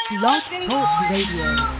Blog Talk Radio.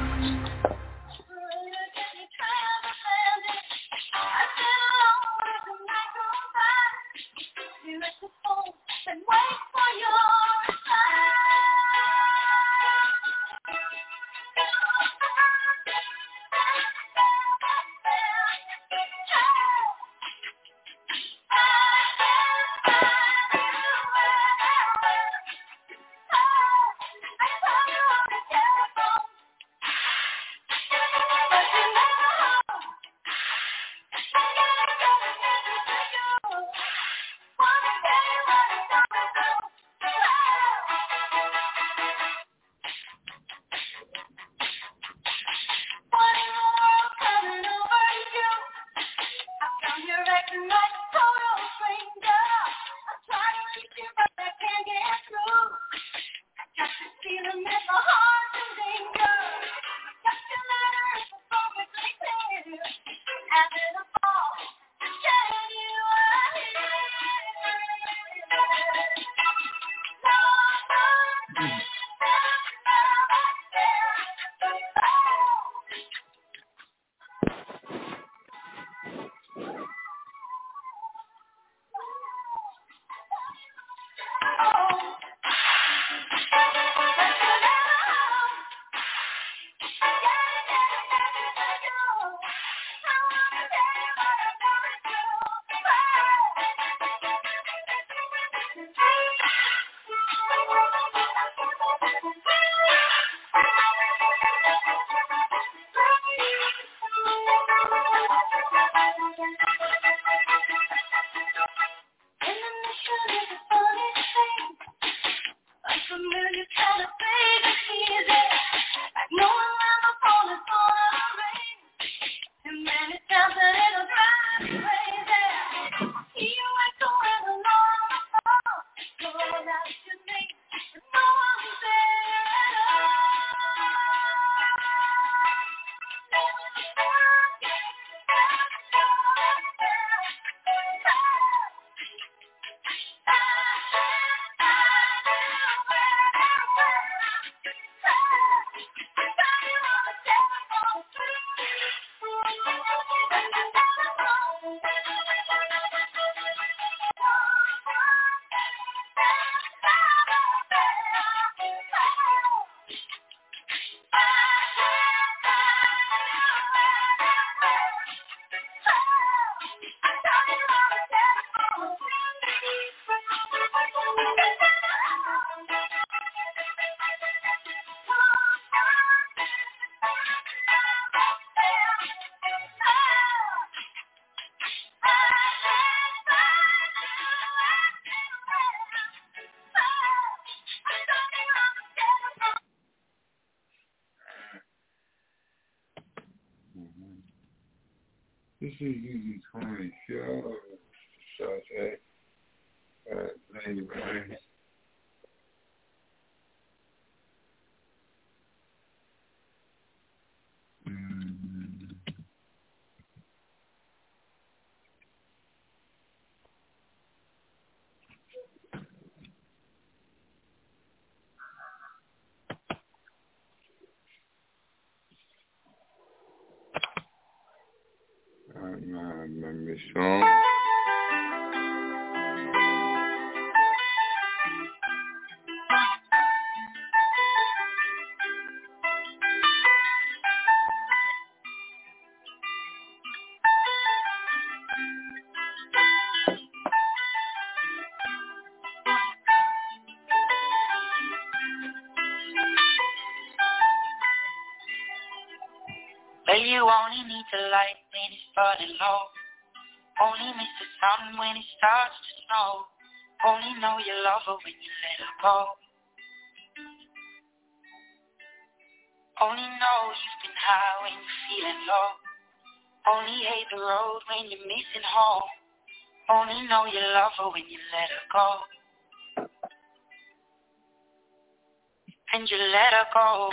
This is Easy 20 show. Shawshank. Lady Ryan. My mission. Well, you only need to light when it's burning low. Only miss the sun when it starts to snow. Only know you love her when you let her go. Only know you've been high when you're feeling low. Only hate the road when you're missing home. Only know you love her when you let her go. And you let her go.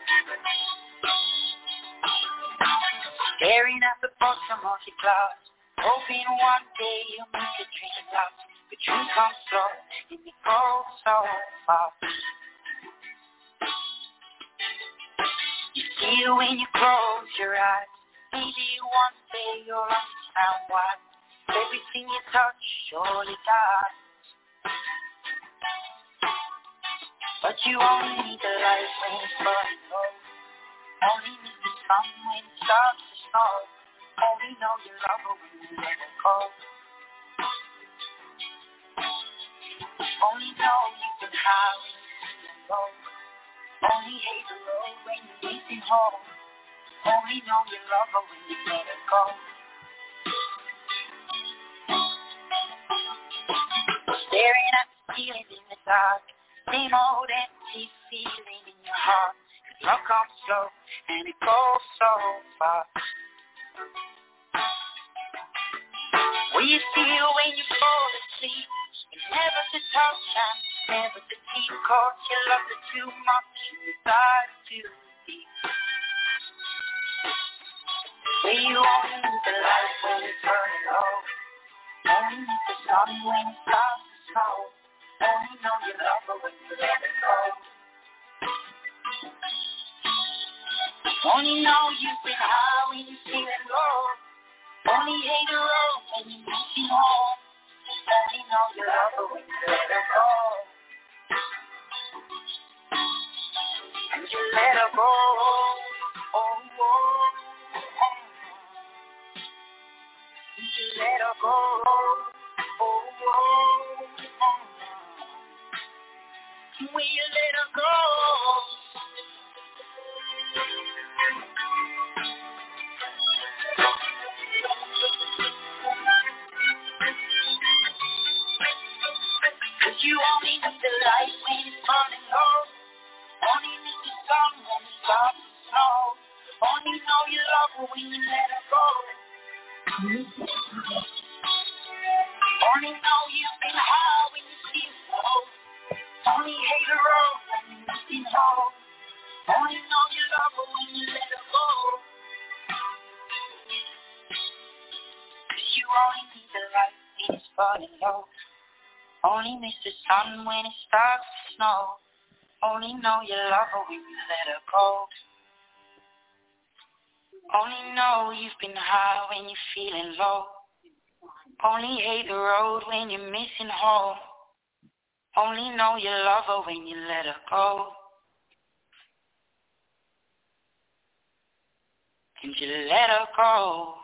Staring at the bottom of your glass, Hoping one day you'll make a dream last. The dream comes slow and it goes so fast. You see it when you close your eyes. Maybe one day you'll understand why everything you touch surely dies. But you only need the light when it's burning low. Only need the sun when it starts to snow. Only know you love her when you let her go. Only know you can hide when you're feeling low. Only hate the road when you're missing home. Only know you love her when you let her go. Staring at the ceiling in the dark. Same old empty feeling in your heart. Cause love comes slow and it goes so fast. Will you see it when you fall asleep? You're never to touch and never to keep caught. You love her too much and you dive too deep. Will you only need the light when it's burning low? Only need the sun when it starts to snow. Only know you love her when you let her go. Only know you've been high when you're feeling low. Only hate the road when you're missing home. Only know you love her when you let her go. And you let her go. Oh, oh, oh. And you let her go. Oh, oh, oh. Will you let her go? Cause you only need the light when it's burning low. Only need the sun when it starts to snow. Only know you love her when you let her go. Only know you've been high when you feel low. Only hate the road when you're missing home. Only know you love her when you let her go. Cause you only need the light when it's burning low. Only miss the sun when it starts to snow. Only know you love her when you let her go. Only know you've been high when you're feeling low. Only hate the road when you're missing home. Only know you love her when you let her go. And you let her go.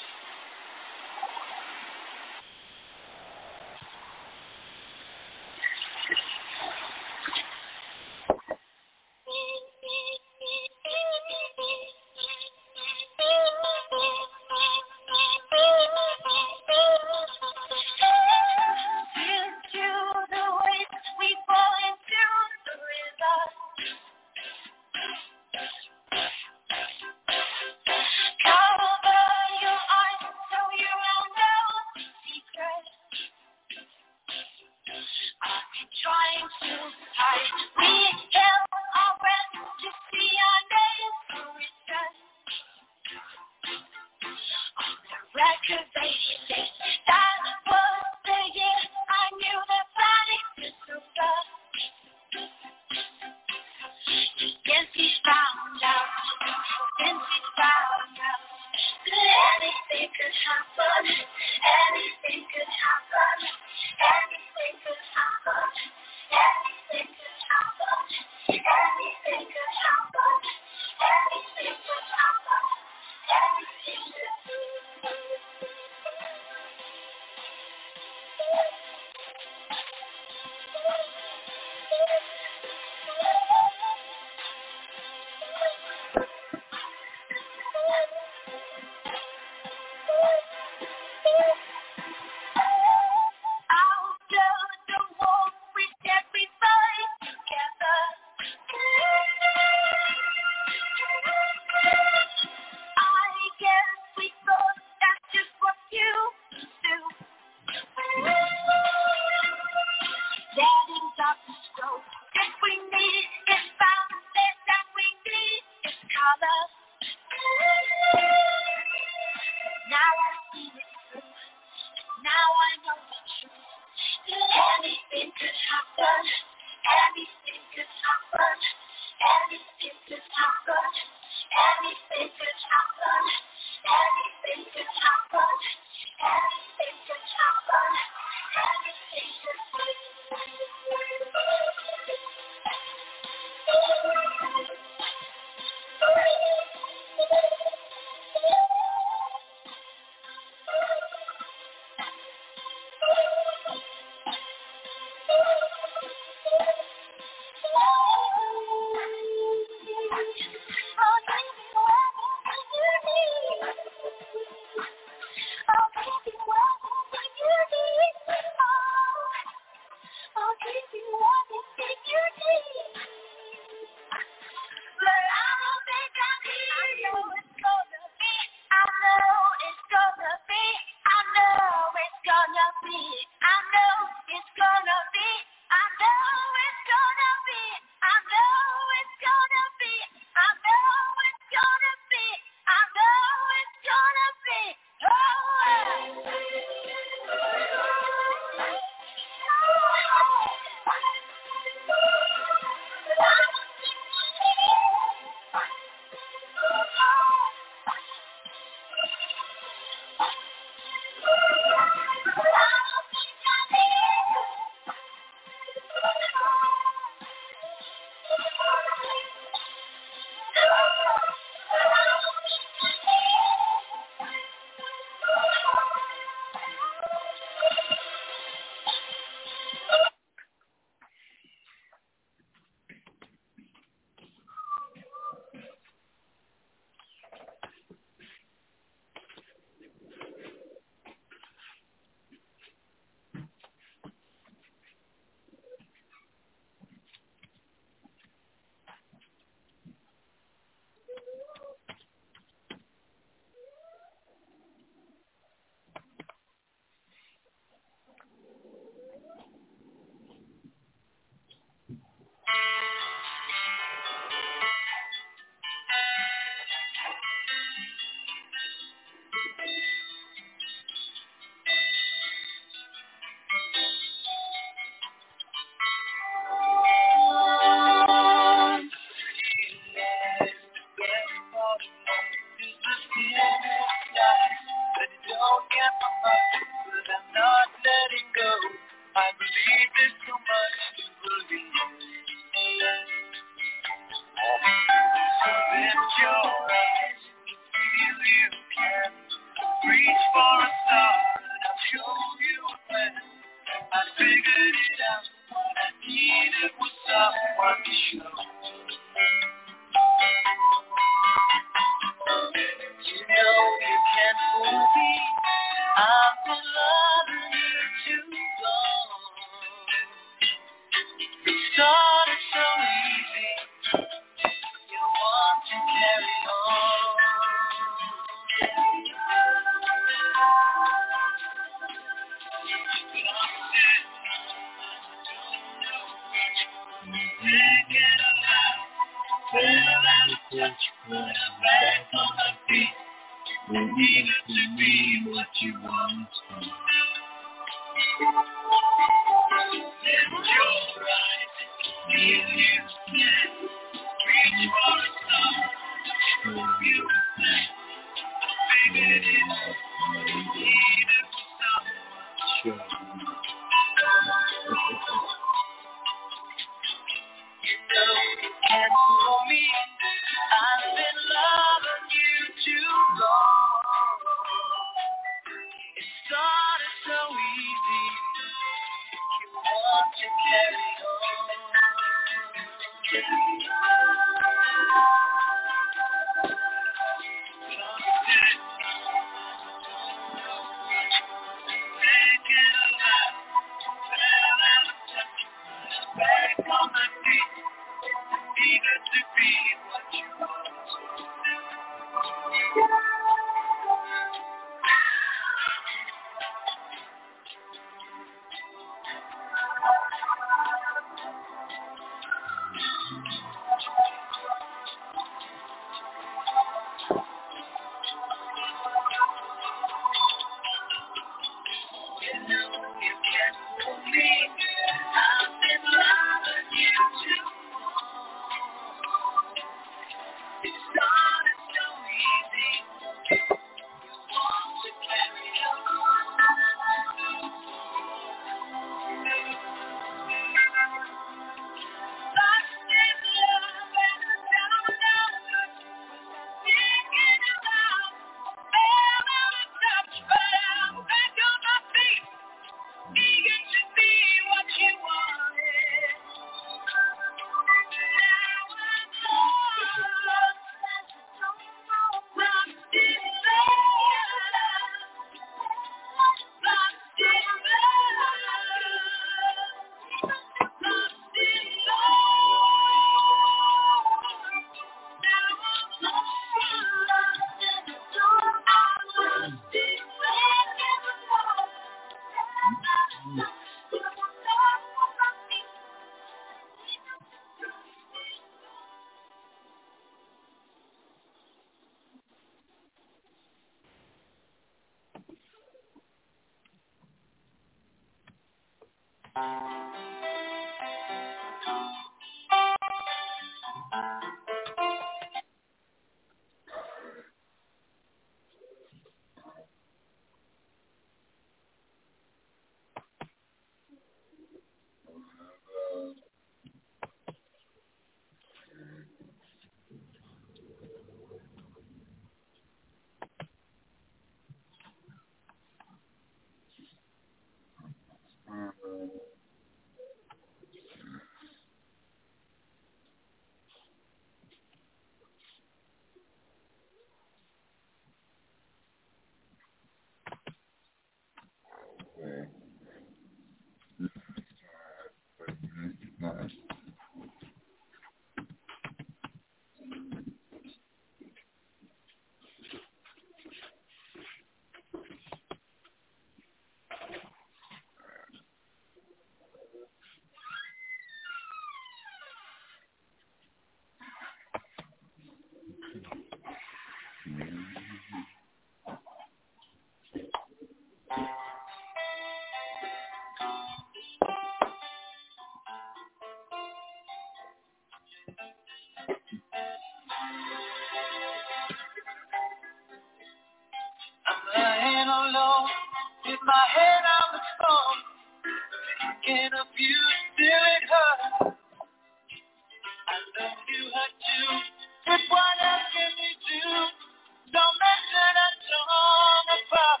Lying alone with my head on the phone, thinking of you still it hurts. I love you hurt too, but what else can we do? Don't mention a torn apart.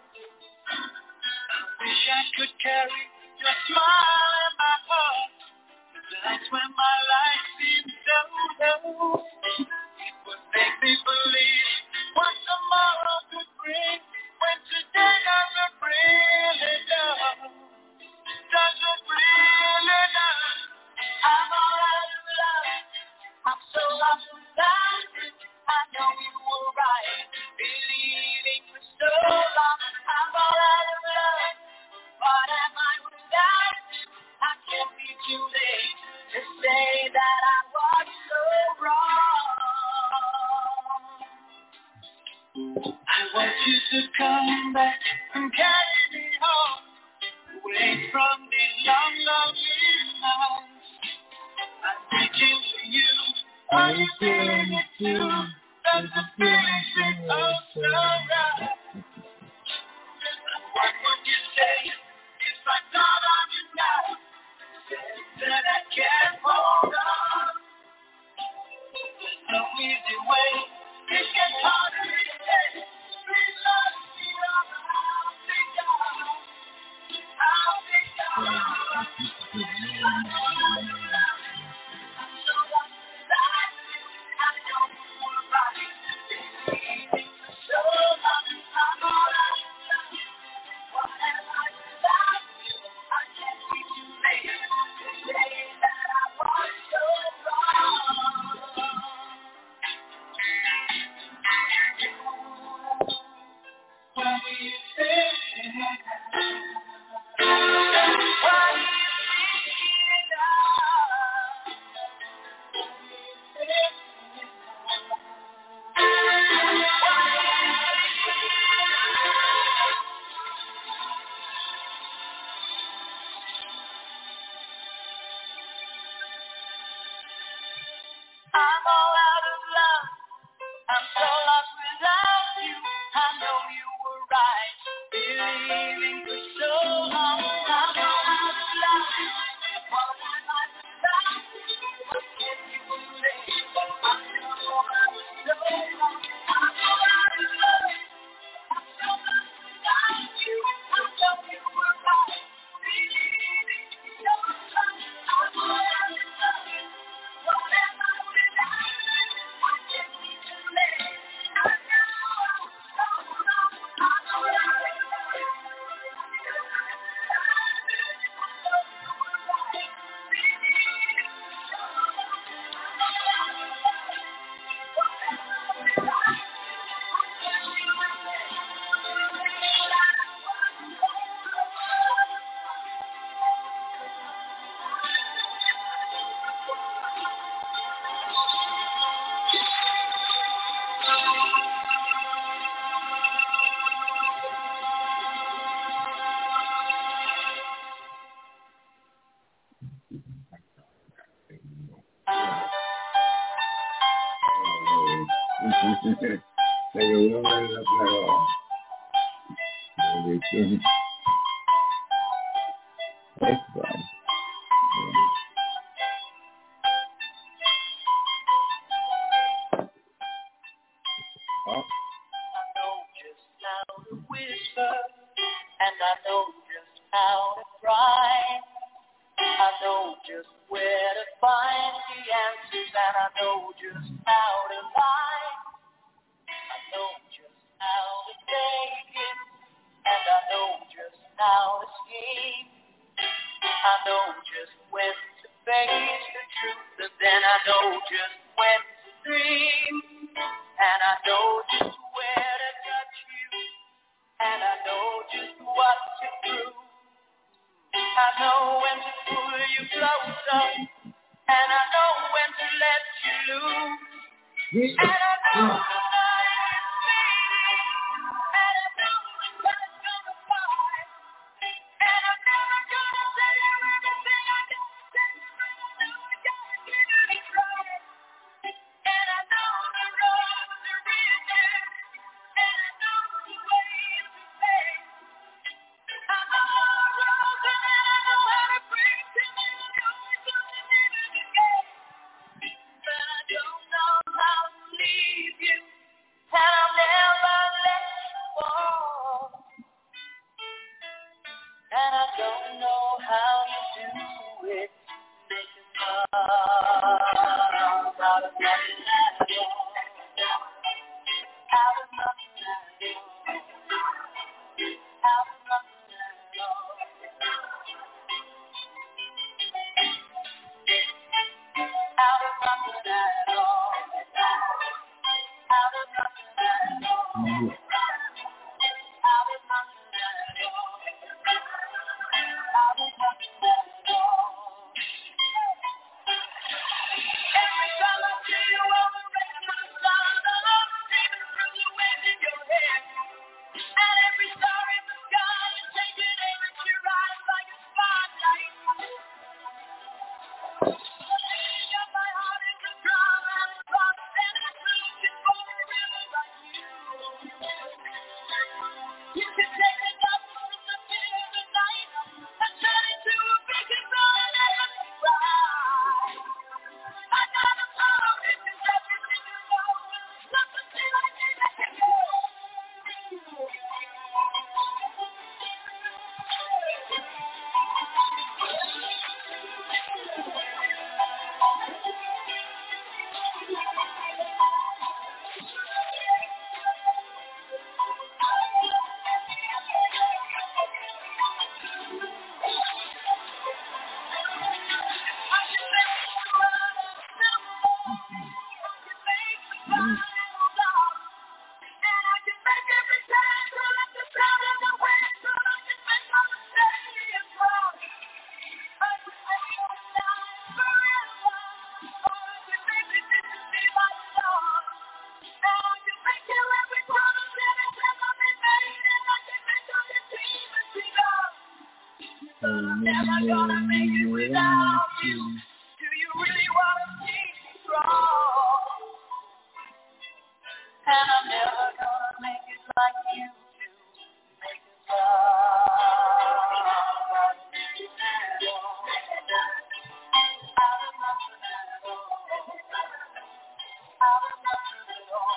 I wish I could carry your smile in my heart. That's when my life seems so low. It would make me believe what tomorrow could bring, when today doesn't really know. Doesn't really know. I'm all out of love. I'm so lost without you. I know you were right, believing for so long. I'm all out of love. What am I without you? I can't be too late to say that I was so wrong. I want you to come back and carry me home, away from these long, lonely nights. I'm reaching for you. Are you feeling it too? Does the feeling seem oh so right? What would you say if I thought of you now? Said that I can't hold on. There's no easy way. It gets harder each day. Please love me on how big God. How big God. I'm so lost without you. I know you were right. Believing for so long. I'm all out of love. What am I without you? I can't be too late to say that I was so wrong. What do you think? What do you think now? I'm all out of love. I'm so lost without you. I know you were right, believing for so long. I'm all out of love. What am I without you? What can you believe? I know I was so wrong. I'm all out of love. I'm so lost without you. I know you were right, believing for so long. I'm all out of love. What am I without you? Nigga, we don't up at all. Thanks, bro. And I know just how to cry. I know just where to find the answers, and I know just how to lie. I know just how to take it, and I know just how to scheme. I know just when to face the truth, and then I know just when to dream. And I know just where to touch you, and I know just what to prove. I know when to pull you closer, and I know when to let you loose. And I know the night is fading, and I know the sun's gonna fly. And I'm never gonna tell you everything I can say, but I know I gotta give it a try. And I know the roads are written, and I know the ways to take. I know the roads and I know how to break them, and I know it's gonna never again. But I don't know how to leave you, and I'll never let you fall. And I don't know how you do it, make it love out of nothing at all. Out of nothing at all. Out of nothing at all. Out of nothing at all. Out of nothing at all. Out of nothing at all. Out of nothing at all. Every time I see you on the radio, the love streaming through the wind in your hair. And every star in the sky is taking aim at your eyes like a spotlight. Got my heart in the drum and the rock, and I'm looking for a river like you. You can take the dust from the fear of the night and turn it to a beacon sun and fly. I got a power in this everything you know. Something I can't let you go. Never gonna make it without you. Do you really want to see me strong? And I'm never gonna make it like you do. Make it love. Out of nothing at all. Out of nothing at all.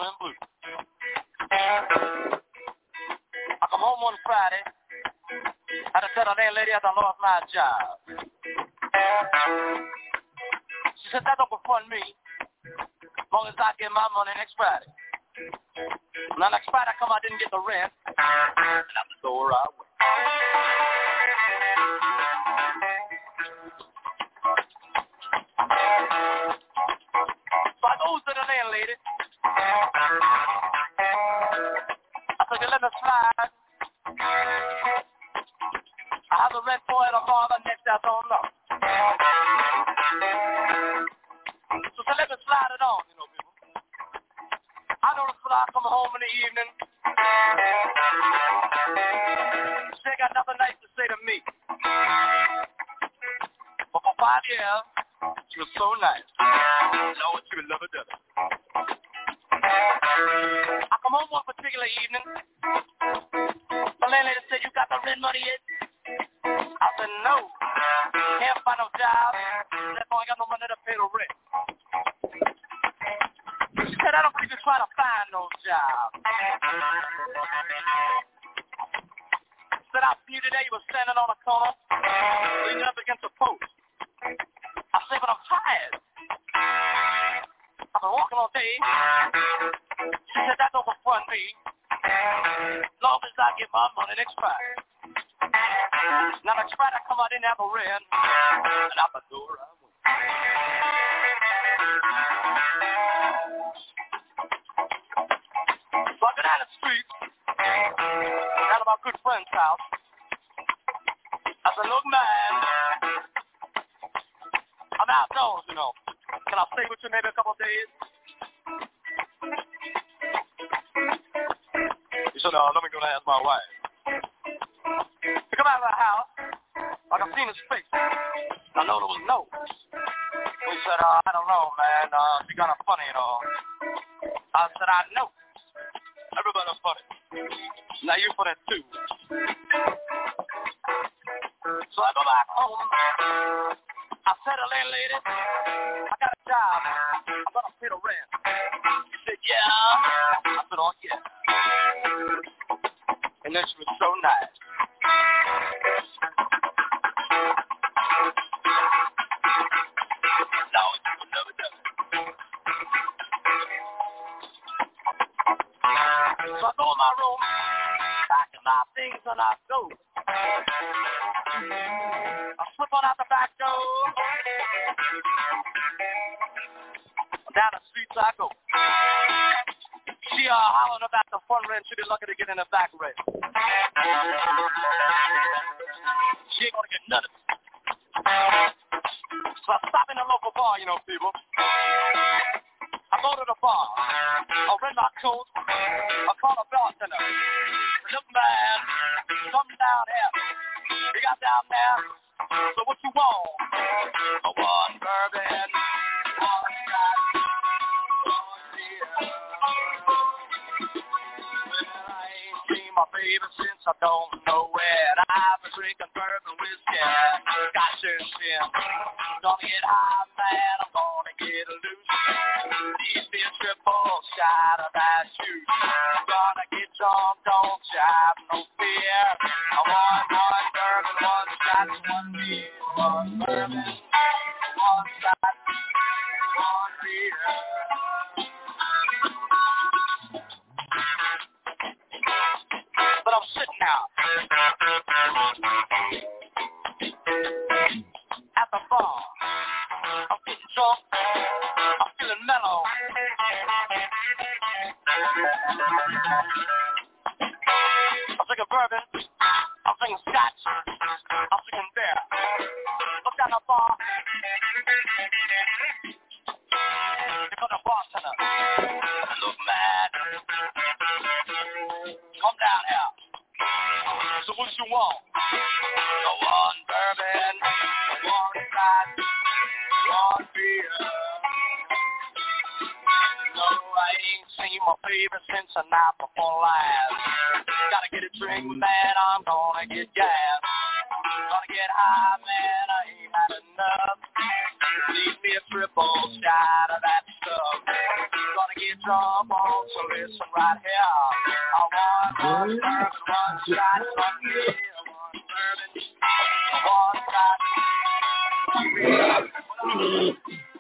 and blue. I come home one Friday. Had to tell the landlady I done lost my job. She said, that don't confront me as long as I get my money next Friday. Now next Friday I come, I didn't get the rent, and I'm the door I went. So I goes to the landlady. I said, you let me slide. I have the rent for it or father next, I don't know. So let me slide it on, you know, people. I notice when I come home in the evening, she ain't got nothing nice to say to me. But for 5 years, she was so nice. Lord, she would love her devil. I come home one particular evening. The landlady said, you got the rent money yet? I said, no. Can't find no job. Therefore, I ain't got no money to pay the rent. She said, I don't think you're trying to find no job. Said, I see you today. You were standing on a corner, leaning up against a post. I said, but I'm tired. I've been walking all day. She said, that don't confront me. As long as I get my money next Friday. Now next Friday I come out in have a rent, and out the door I went. So I go down the street, down to my good friend's house. I said, look, man, I'm outdoors, you know. Can I stay with you maybe a couple of days? He said, no, let me go and ask my wife. He come out of the house, I could see his face. I know there was no. He said, I don't know, man. She kind of funny, you know. I said, I know. Everybody's funny. Now you funny too. So I go back home. I said to the landlady, I got a job. I'm going to pay the rent. She said, yeah. I said, oh, yeah. And then she was so nice. No, it will never do it. So I go in my room, packing my things, and I go. I slip on out the back door. Down the streets I go. She hollering about the front rent. She be lucky to get in the back rent. She ain't gonna get none of it. So I stop in the local bar, you know, people. I go to the bar. I rent my coat. I call the bartender. Look, man, come down here. You got down there. So what you want? I want bourbon. One shot. One beer. Well, I ain't seen my baby since I don't know where. I've been drinking bourbon whiskey. Scotch and gin. Gonna get high, man. I'm gonna get loose. Need me a triple shot of that juice. Gonna get drunk, don't you have no fear. I want one bourbon, one shot, one beer. One bourbon, one shot, one beer. But I'm sitting now at the bar. I'm getting drunk. I'm feeling mellow. I'm drinking bourbon. I'm drinking scotch. I'm drinking beer. Look down the bar. Look at the bartender. Look, man. Come down here. So what you want? One bourbon, one scotch, one beer. No, I ain't seen my baby since the night before last. Gotta get a drink, man, I'm gonna get gas. Gonna get high, man, I ain't had enough. Need me a triple shot of that stuff. Gonna get drunk, won't you listen right here? I want one bourbon, one shot, one beer, one bourbon, one shot, one beer.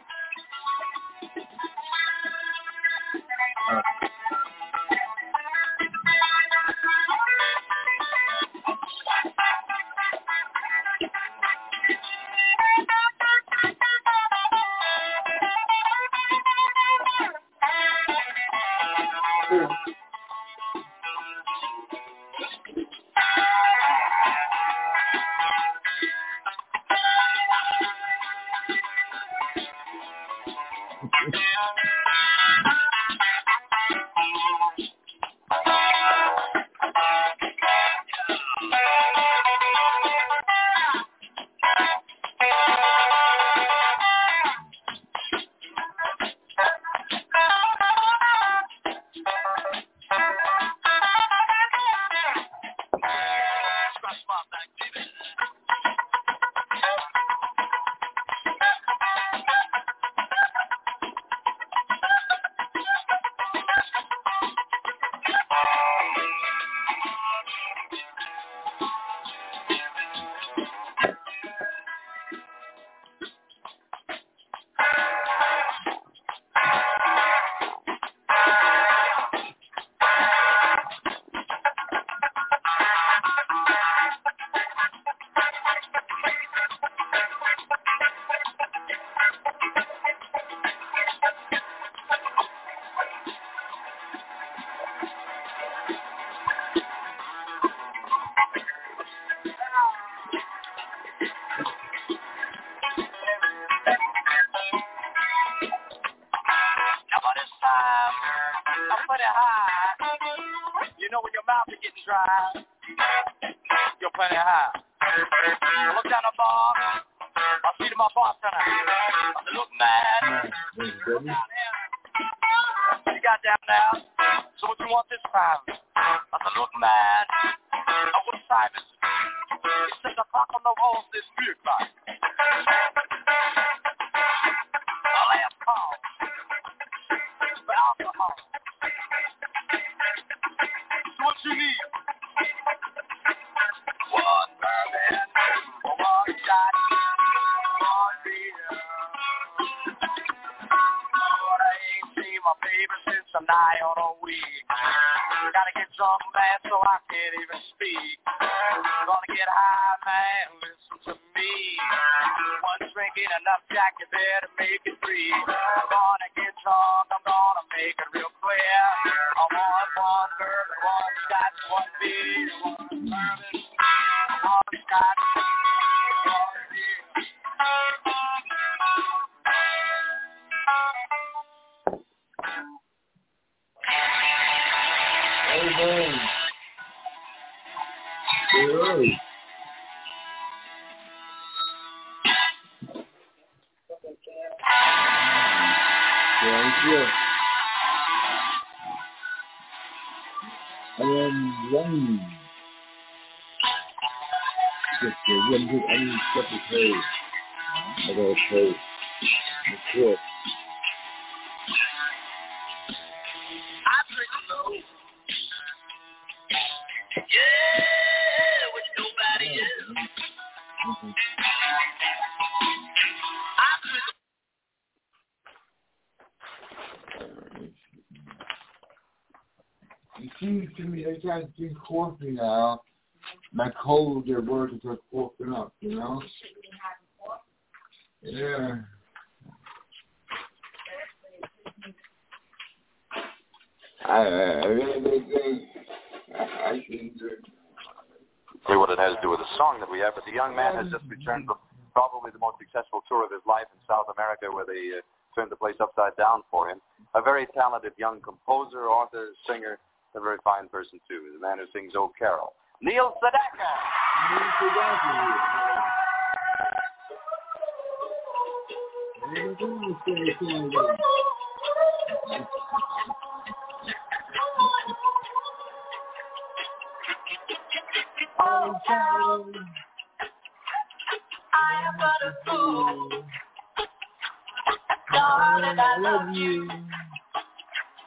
Drink coffee now. My cold, their words are coughing up, you know? Yeah. I really think I should do it. See what it has to do with the song that we have, but the young man has just returned from probably the most successful tour of his life in South America, where they turned the place upside down for him. A very talented young composer, author, singer, a very fine person, too. The man who sings "Oh Carol." Neil Sedaka. Oh, Carol, I am but a fool. Darling, I love you.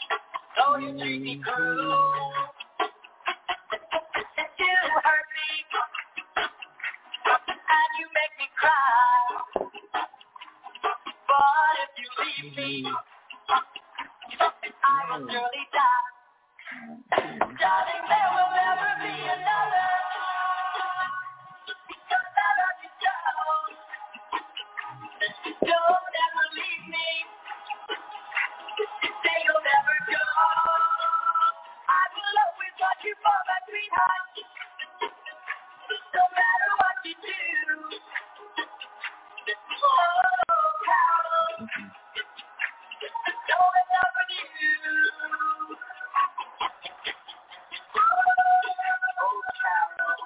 you treat me cruel. You hurt me, and you make me cry. But if you leave me, I will surely die. Darling, there will never be another, because I love you so. Don't ever leave me. Say you'll never go. I will always watch you for my sweetheart. No matter what you do. Oh, Carol. So in love with you. Oh, Carol.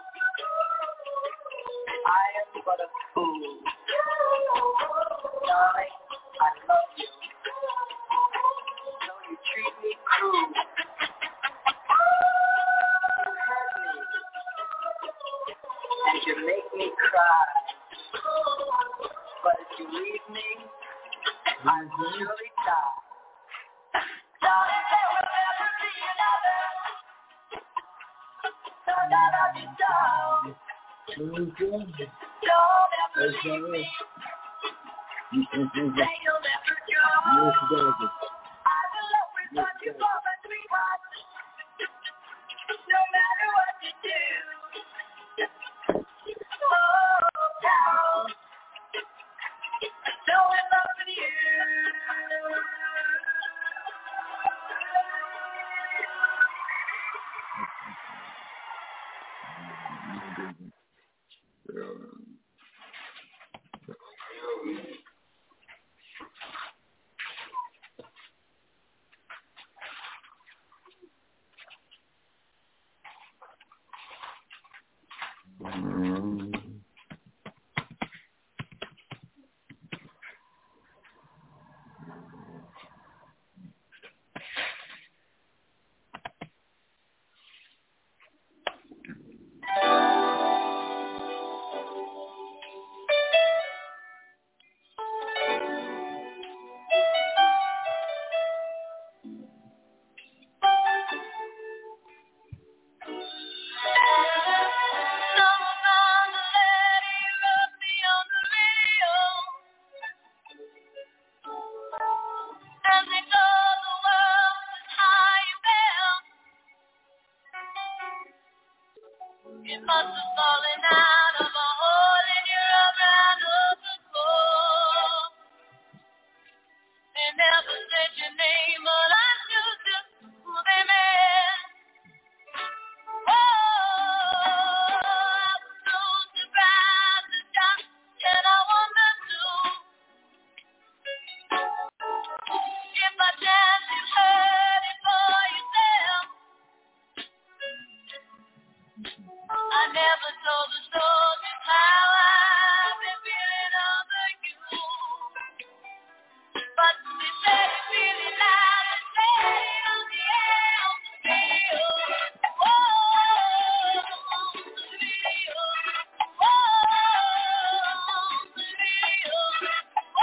I am but a fool. Darling, I love you. So you treat me cruel. Hurt me. And you make me cry. But if you leave me, I will surely die. Darling, there will never be another. So that I be down. Don't ever leave me. Say you'll never go. I will always want you for my sweetheart. No matter what you do. Oh, Carol. So in love with you. It must have fallen out of a hole in your around overcoat. They never said your name, all I knew just who they meant. Oh, I was so surprised to shout, and I wonder too if by chance you heard it for yourself. I never told the story just how I've been feeling over you. But they said it really loud and said it on the air on the radio. Oh, on the radio. Oh, on the radio. Oh,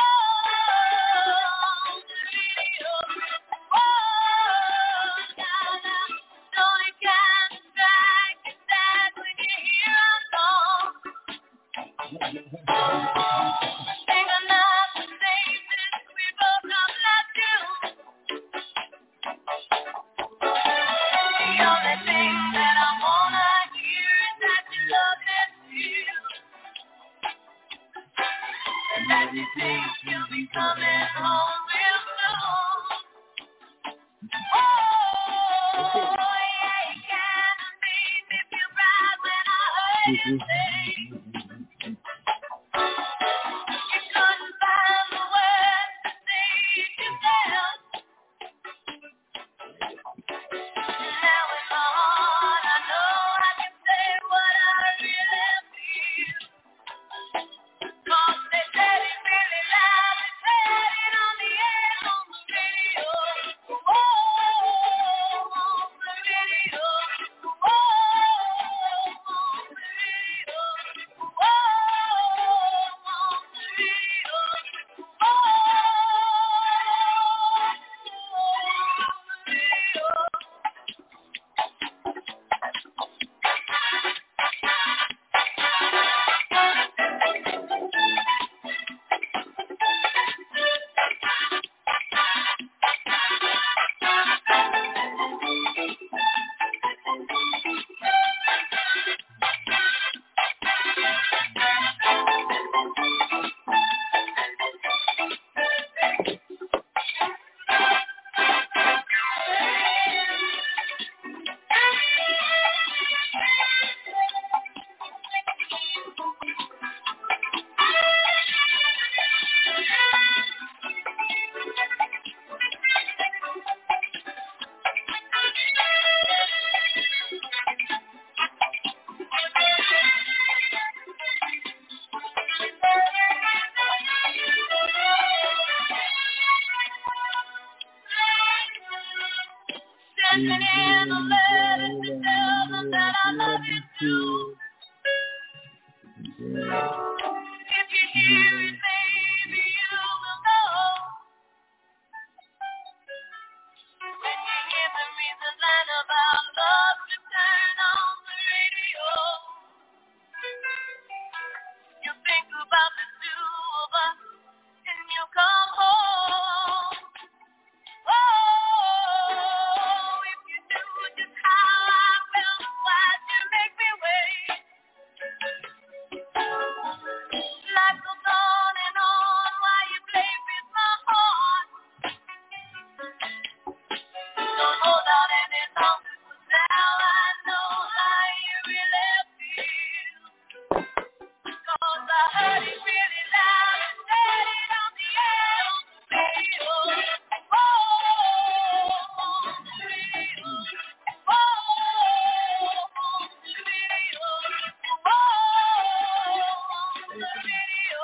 on the radio. Oh, now, don't it kind of strike you sad when you hear a song? Think I'm not the same since we both not like you. The only thing that I wanna hear is that you love and feel, and that you think you'll be coming home real soon. Oh, yeah, you kinda made me feel right when I heard you sing. You couldn't find the words to say it yourself. Now in my heart, I know I can say what I really feel. 'Cause they said it really loud and said it on the air, on the radio. Oh, on the radio. Oh, on the radio. dancing in the letters to tell them that I love you too. If you hear it, baby, you will know. When you hear the reason line about love, to turn on the radio. You think about the two of us, and you come home. Oh, if you knew just how I felt, why'd you make me wait? Life goes on and on while you play with my heart. Don't hold out any longer, 'cause now I know how you really feel. 'Cause I heard it really loud and said it on the air, on the radio. Oh, on the radio. Oh, on the radio. Oh, on the radio.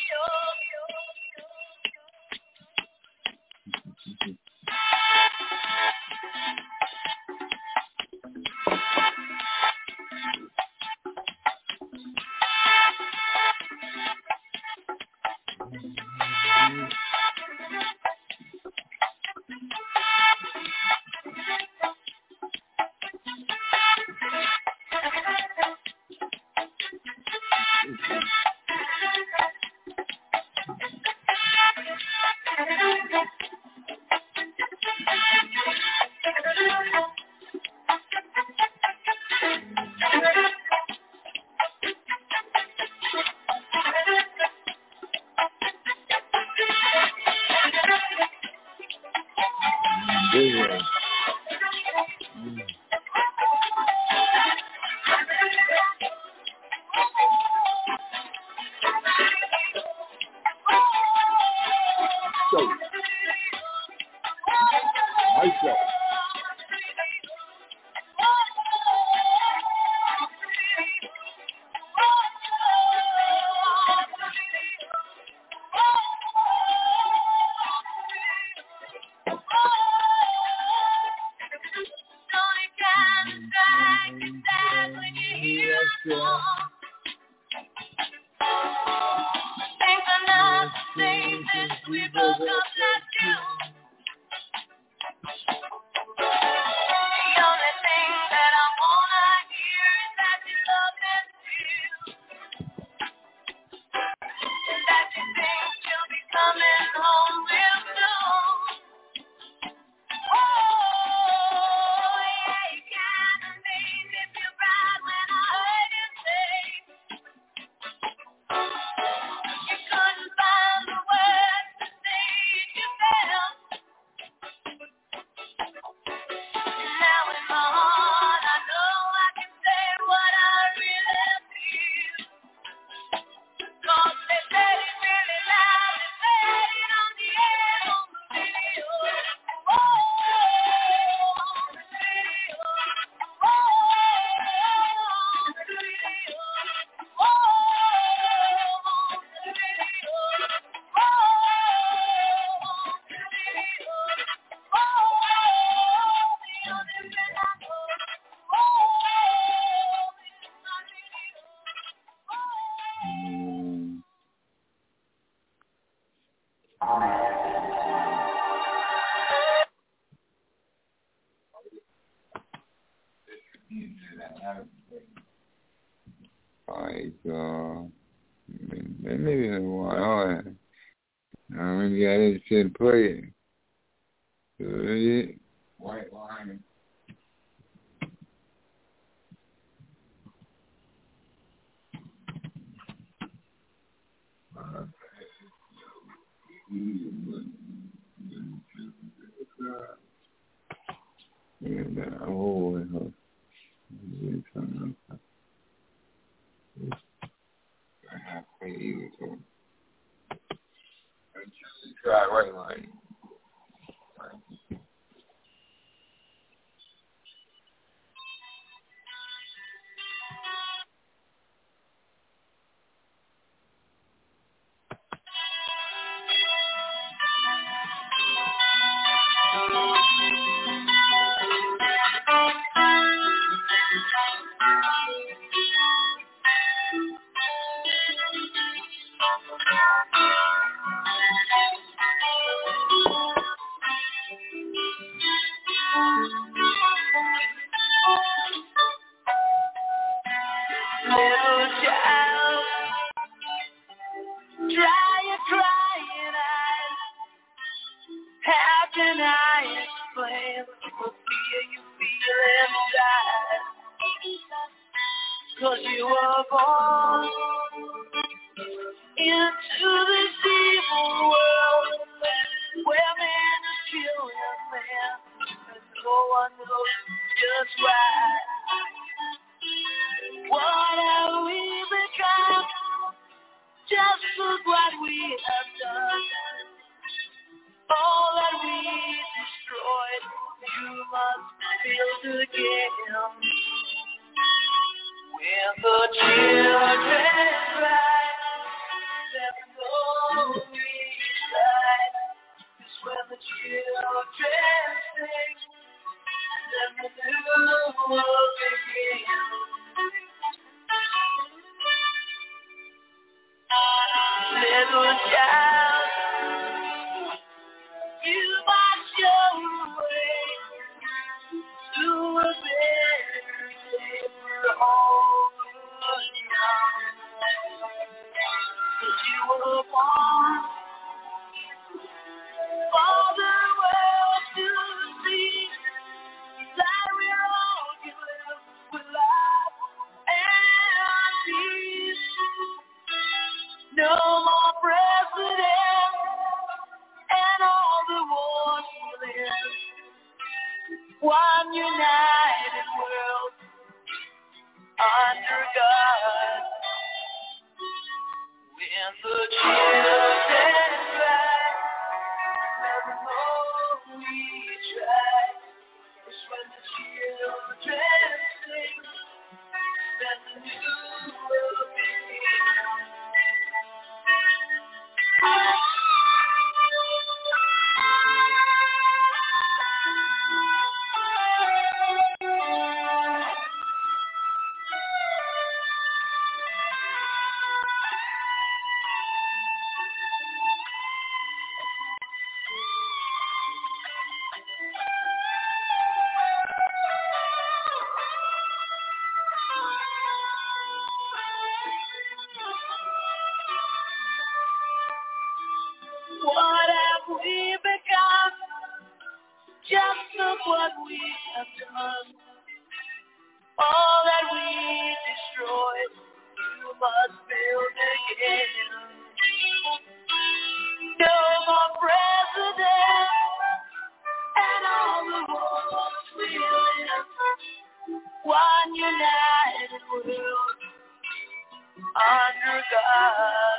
Maybe a while. Maybe I didn't play it. White line. Try right line. Little child, dry your crying eyes. How can I explain the fear you feel inside? 'Cause you were born into this evil world where man is killing man and no one knows just why. What have we become? Just look what we have done. All that we destroyed, you must build again. When the children cry, there's no reason. It's when the children sing, then the new world begins. Little child, you must show way to a better day for all young. 'Cause you were born for the world to see that we're all can live with love and peace. No more presidents and all the wars we live. One united world under God. When the children cry, never know we try. It's when the children sing that the new world begins. What have we become? Just look what we have done. All that we destroyed, you must build again. No more presidents and all the wars we live. One united world under God.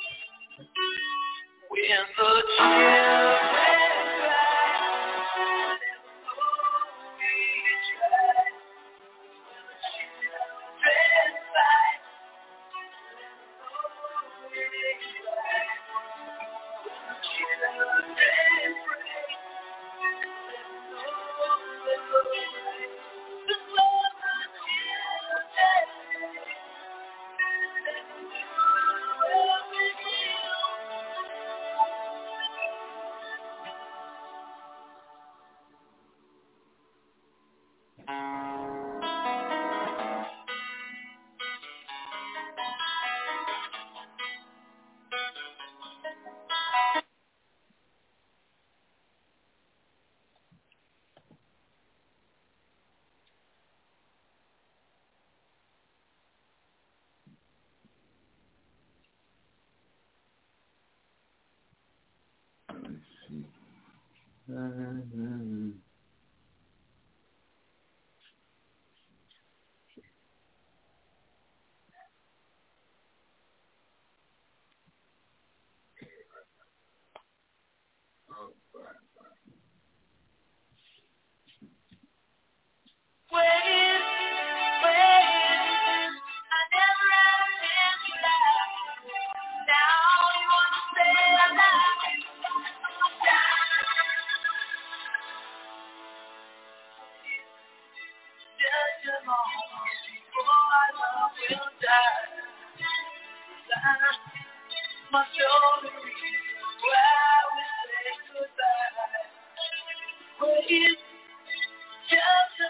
When the children cry, never know we try. When the children fight, never know we try. When the children pray, never know we try. The Lord the children, never know we try. My shoulder where we say goodbye. Where is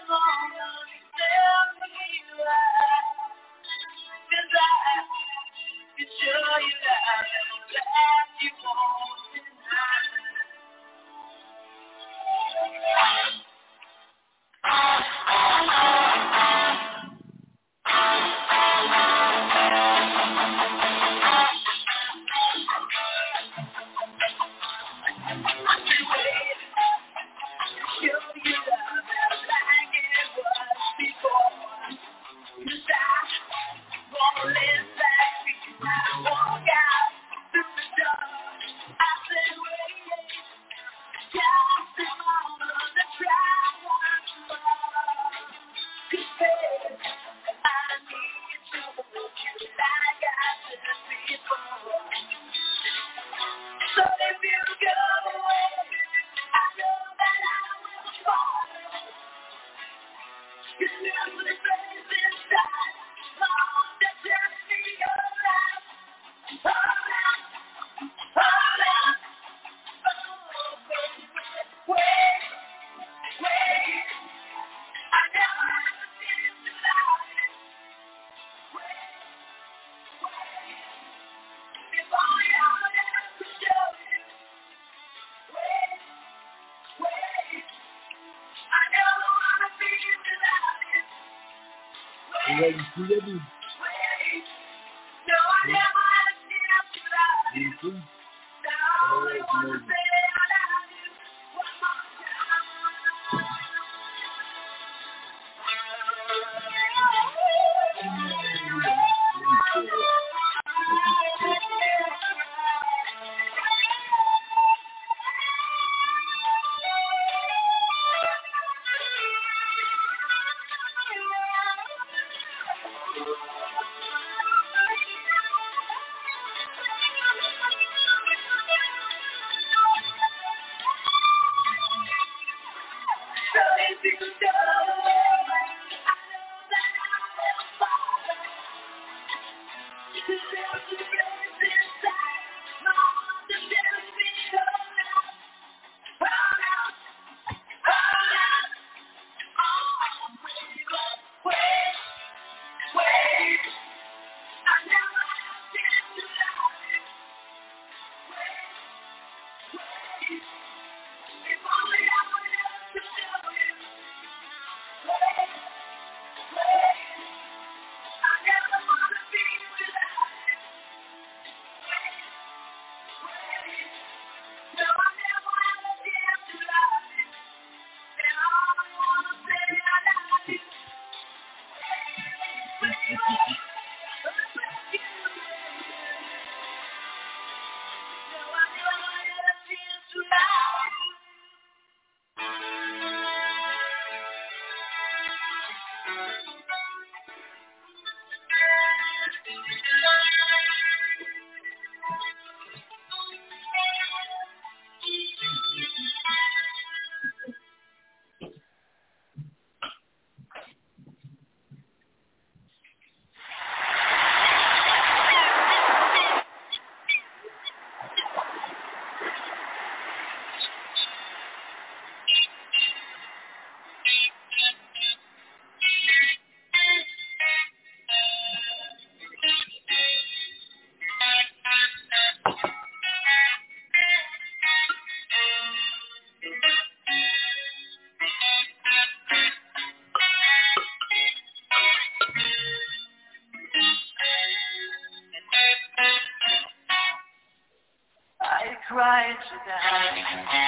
right tonight.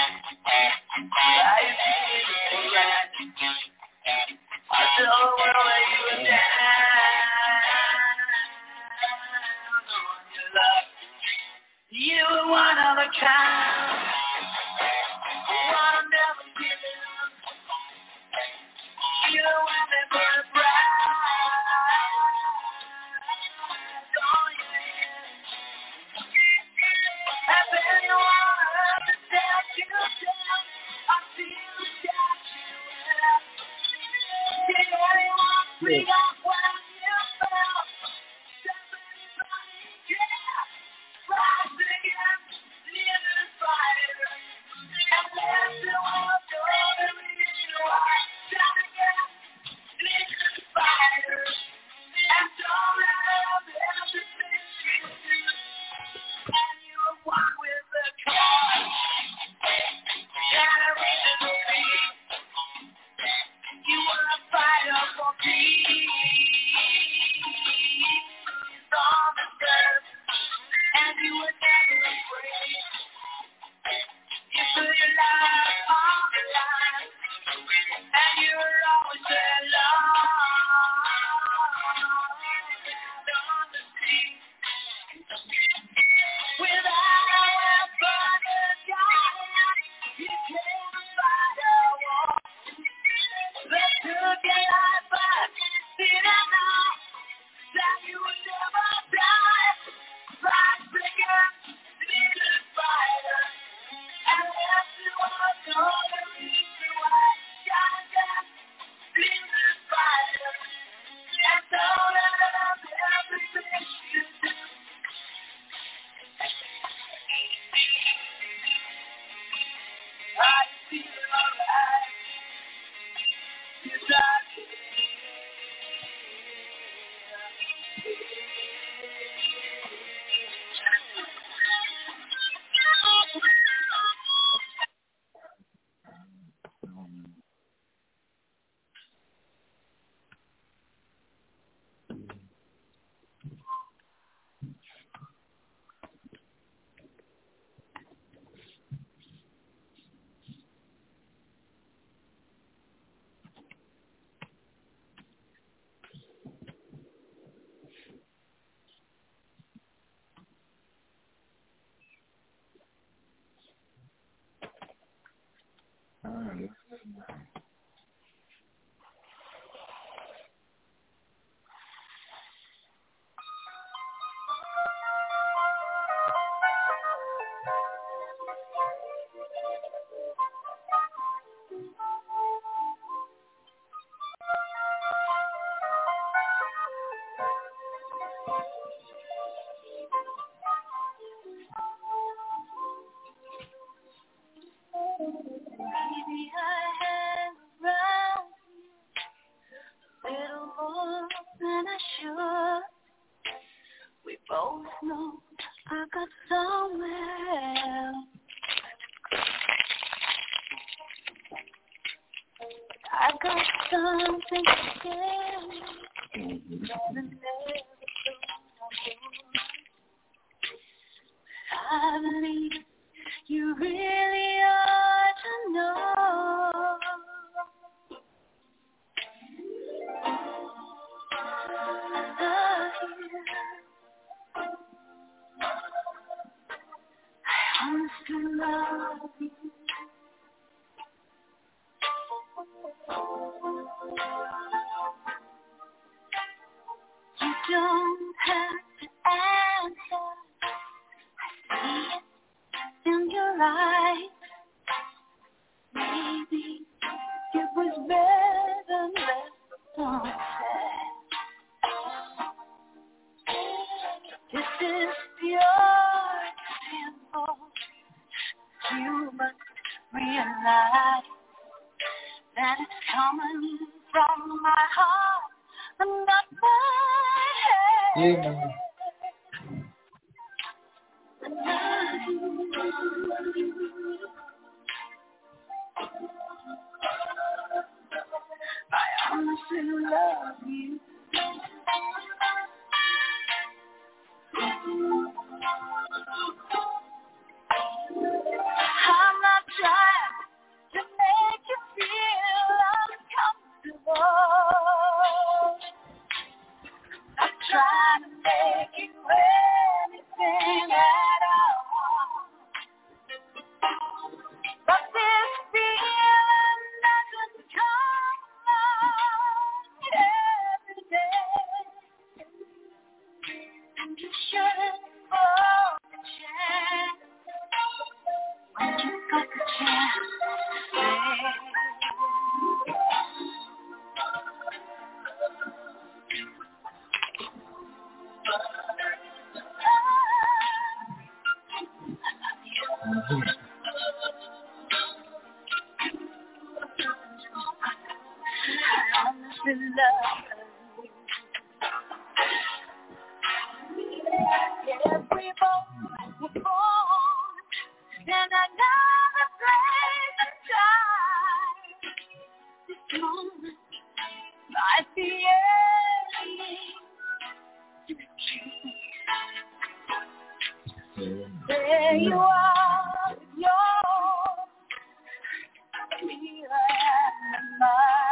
I feel alright. I tell the world that you were down on your luck. You were one of a kind. One I'll never give up. You were there for the prize. Oh yeah. Have anyone heard the statue down? I feel the statue up. Did anyone freak out when you fell? Does anybody care? Rise again, near the fire. And there's no one to hold me in your eyes. Down again. Maybe I hang around you a little more than I should. We both know I got somewhere else. I got something to tell you that never I believe you really ought to know. I love you. I honestly love you. You don't have to answer. I see it in your eyes. Maybe it was better left unsaid. This is pure simple. You must realize that it's coming from my heart and not my head. I honestly love you. I'm not trying to make you feel uncomfortable. I'm trying to make you anything at all. But this feeling doesn't come along every day. And you shouldn't fall the chance when you got the chance. I honestly love you. Yes, we both were born in another place and time. This moment might be ending. There you are with yours. Here I am with mine.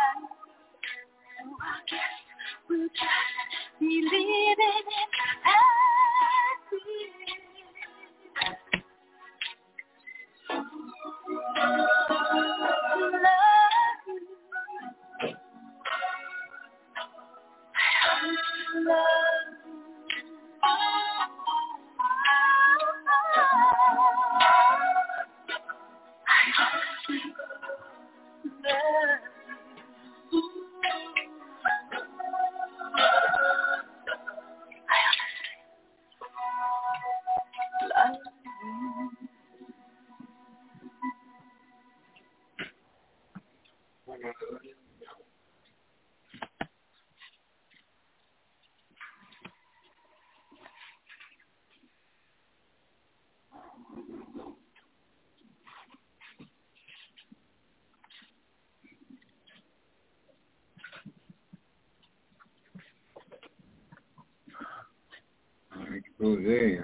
Jose.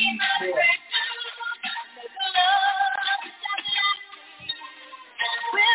We'll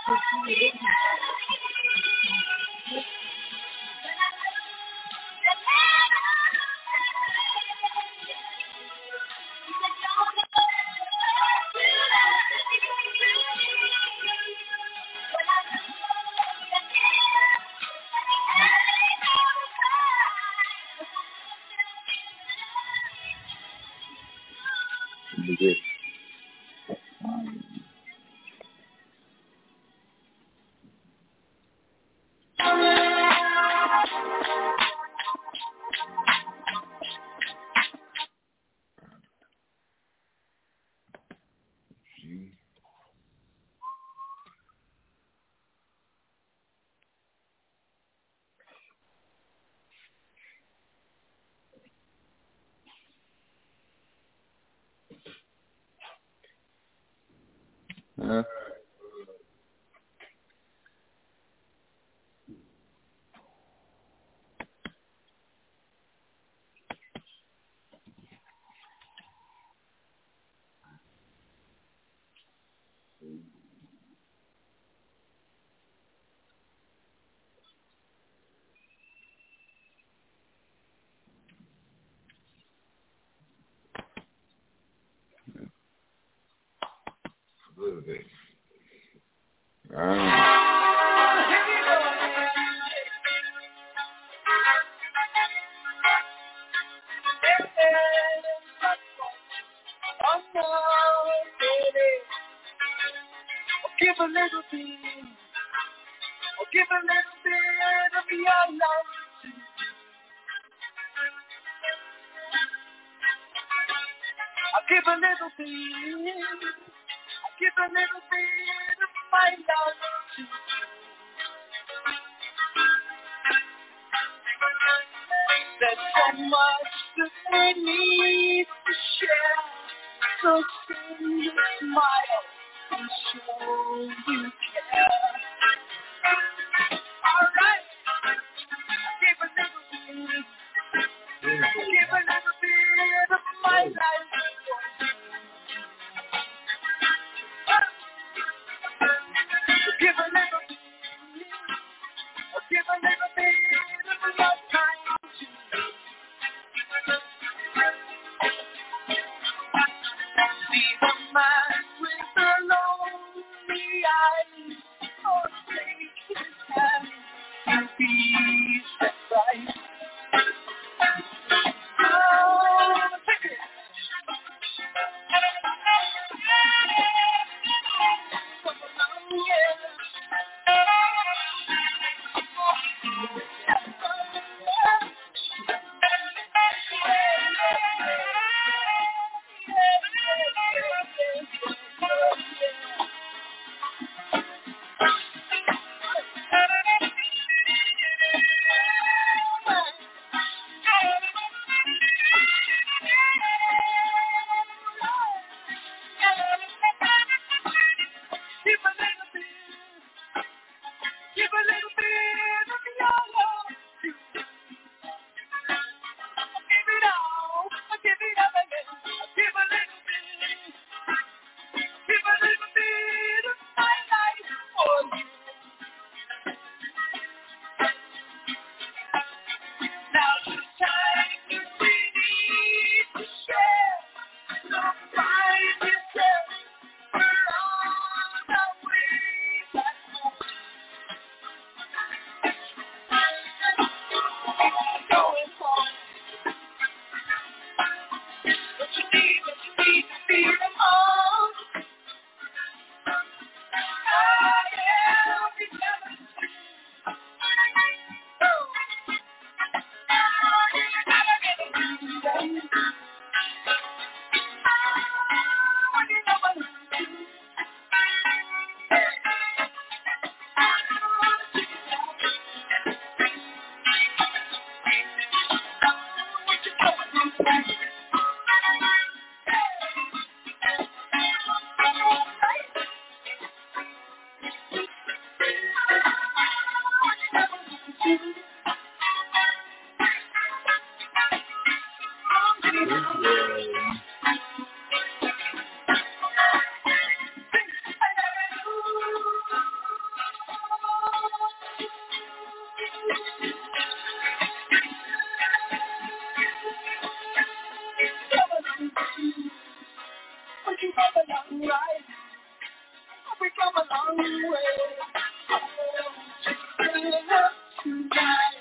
A little bit. Give a little bit, or give a little bit of your love. I'll give a little bit, I'll give a little bit of my love to you. There's so much that we need to share, so send a smile and show you care. All right, give a little bit, give a little bit of my life. Give a little bit, give a little bit of your time to me. See the man with the lonely eyes, or take his hand and be set right. Oh, take it. come a long way. Just bring it up tonight.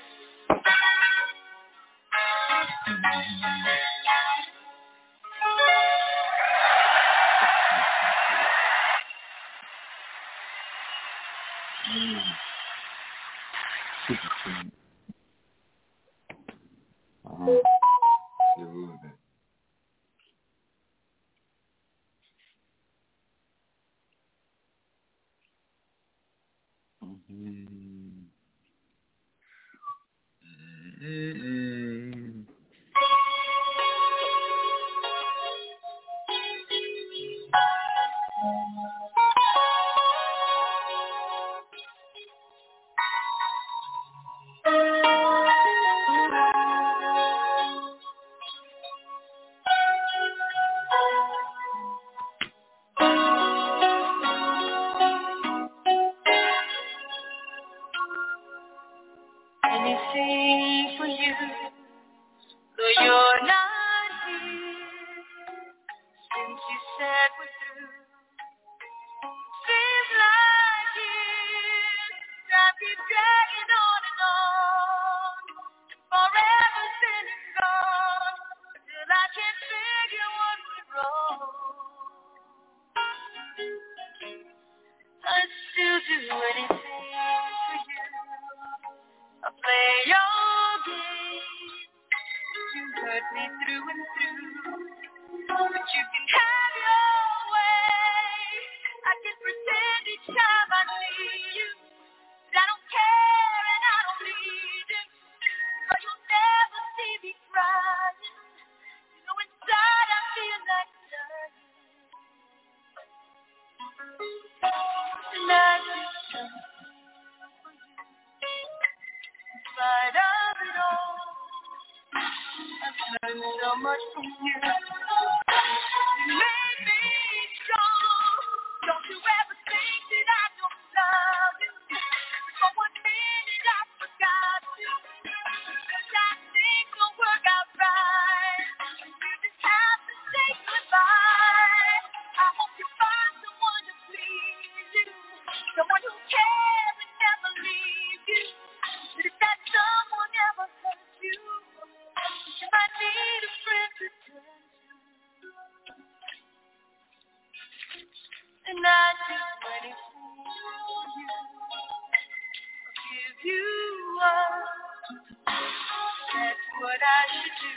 Anything for you, though you're not here. Since you said we're through, seems like years. Time keeps dragging on and on, forever sin and gone, till I can't figure what went wrong. I'd still do anything for you. I'll play your game. You hurt me through and through, but you can have your way. I can pretend each time I see you that I don't care and I don't need you, but you'll never see me crying. You know inside I feel like dying. And I just something for you. In spite of it all, I've learned so much from you. You made me strong. Don't you ever think that I don't love you. For 1 minute I forgot you. 'Cause I think will work out right. You just have to say goodbye. I hope you find someone to please you, someone who cares and never leaves you. But if that someone ever hurts you, you might need a friend to turn to. And I'd do anything for you. Give you up. That's what I should do.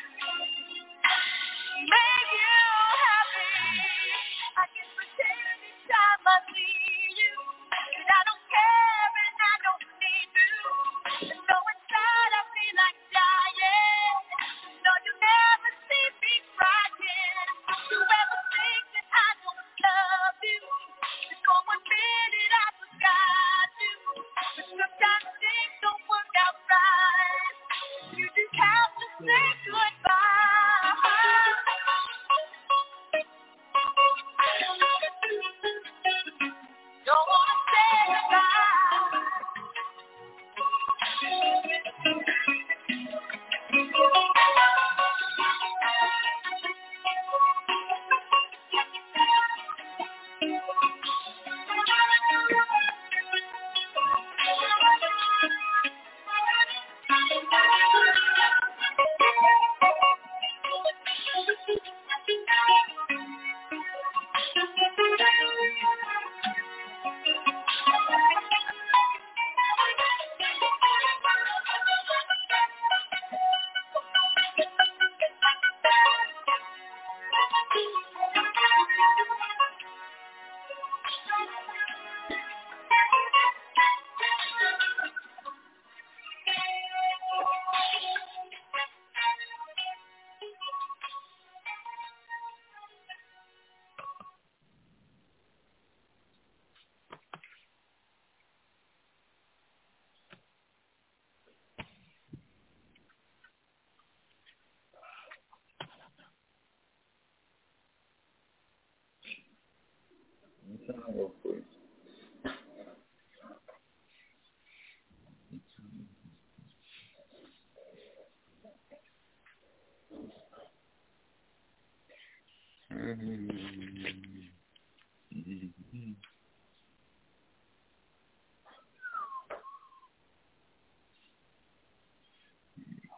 Make you happy. I can pretend each time I see you that I don't care and I don't need you. And so inside I feel like dying. No, you never see me crying. Don't you ever think that I don't love you. Just for 1 minute I forgot you. But sometimes things don't work out right. You just have to say goodbye. Don't wanna say goodbye.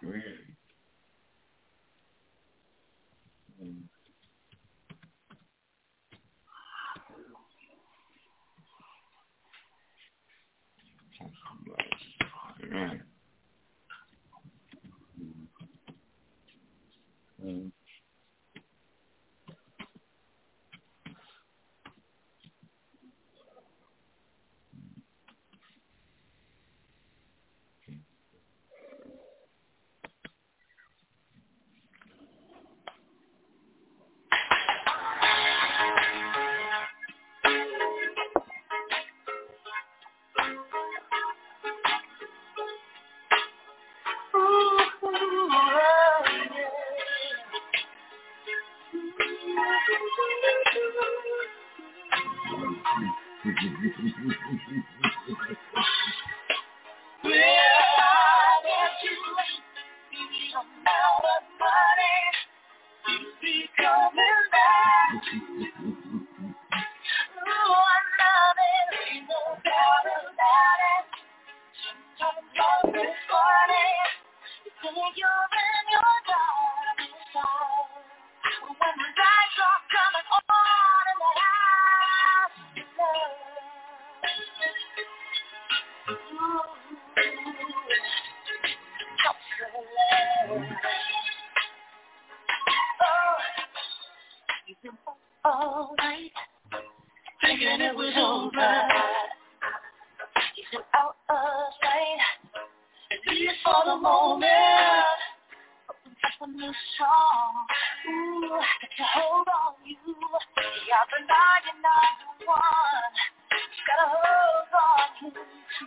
All night, thinking it was over. He's out of sight, leave for the moment. Up a new song, ooh, got to hold on you. The other night you're not the one, gotta hold on you too.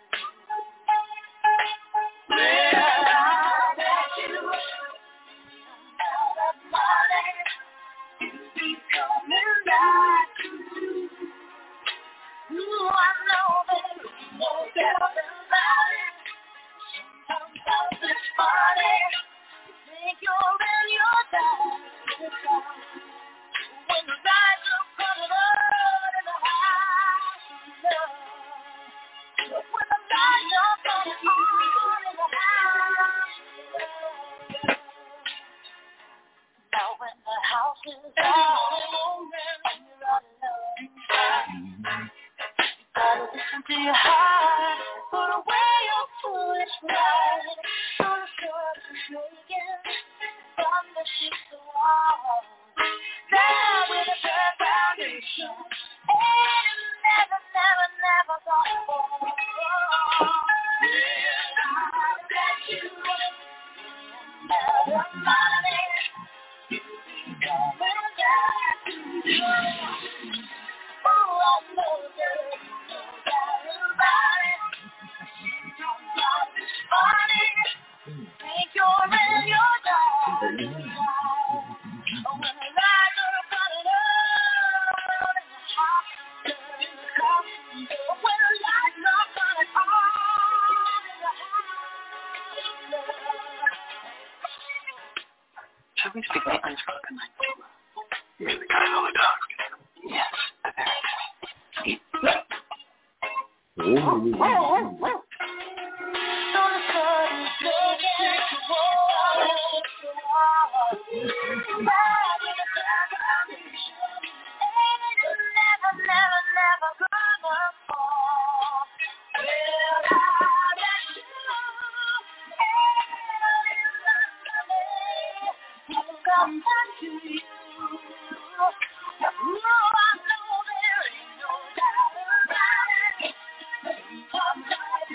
Well, I bet you out of money, be coming back. Ooh, I know there's no doubt about it. Sometimes it's funny. Think you're in your time. When the lights are coming on in the house of love. When the lights are coming on in the house of love. Now when the house is down and you're all alone inside, you gotta listen to your heart. Put away your foolish pride. So the stars are shaking from the sheets to walls. Now with a firm foundation, and never, never, never gonna fall. Yeah, I bet you never money. Coming back to you. Oh, I know there's no doubt about it. Sometimes it's funny. Think you're in your dark. Oh, when the lights are running on in the house, when the lights are running on in the house. Should we speak the unspoken language? You mean the kind of the dogs? Yes, the very kind. So the sun is looking towards the wall. Never, never, never gonna fall. Well, I bet you come back to you. No, I know there ain't no doubt about it. Sometimes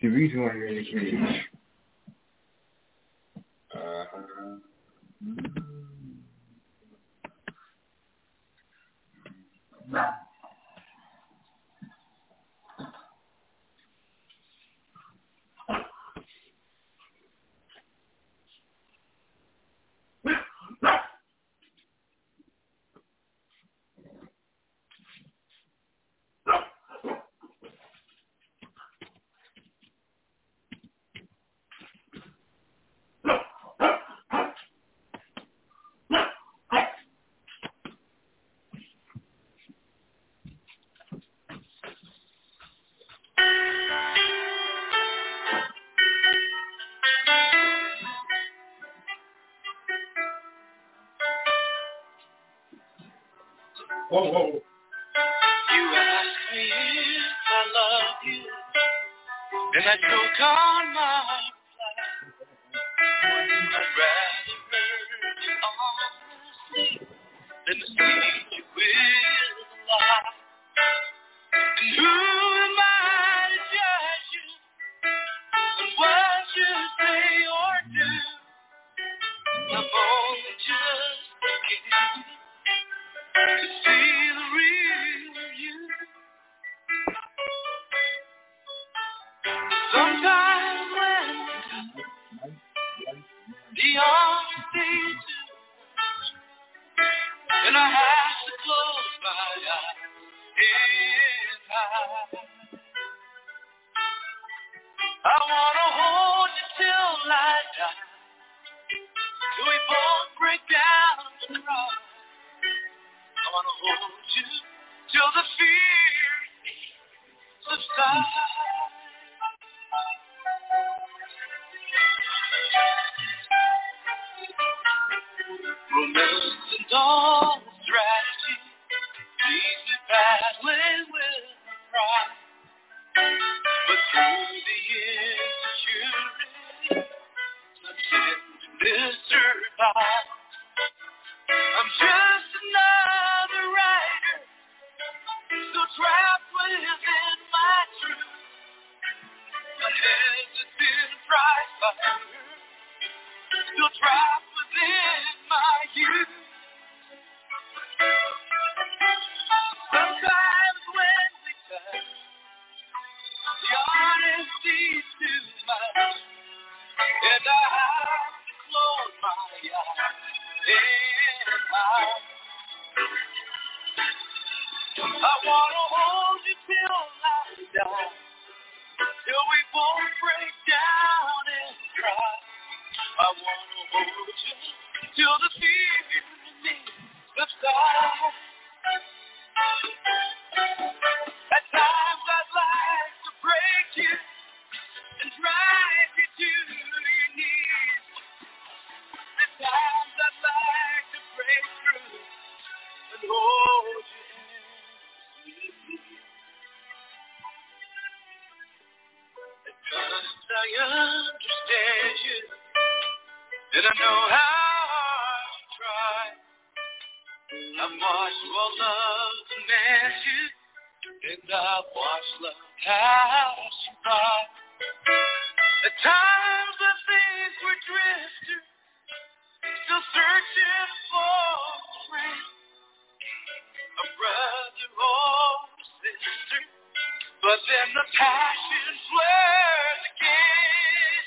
the reason why you're in the cage. Whoa. You ask me if I love you, and I choke on my reply. I'd rather hurt you honestly than to see you with a lie. And who am I to judge you on what you say or do? I'm only just beginning to see the real you. Sometimes when the honesty too much, and I have to close my eyes and hide. I wanna hold you till I die, till we both break down and cry. I wanna hold you till the fear subsides. Romance and all strategy leads me battling with pride, but through the insecurity, the tenderness survives. I'm just another writer, still trapped within my truth, unhesitant pride fire, still trapped within my youth. Sometimes when we touch, the honesty's too much, and I have to close my eyes and mouth. I wanna hold you till I die, till we both break down and cry. I wanna hold you till the fear in me subsides. At times I'd like to break you and drive you to your knees. At times I'd like to break through and hold you in. At times I understand you, and I know how hard you try. I've watched all love command you, and I've watched love pass you by. At times I think we're drifters, still searching for a friend, a brother or a sister, but then the passion flares again.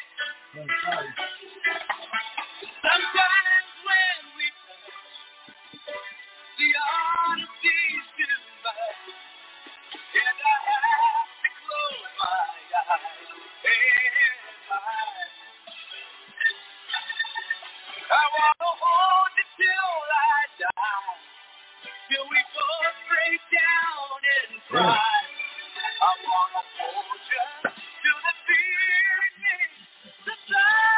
Sometimes when we touch, the honesty's too much, and I have to close my eyes and mine. I wanna hold you till I die, till we both break down and cry. I wanna hold you till the fear in me subsides.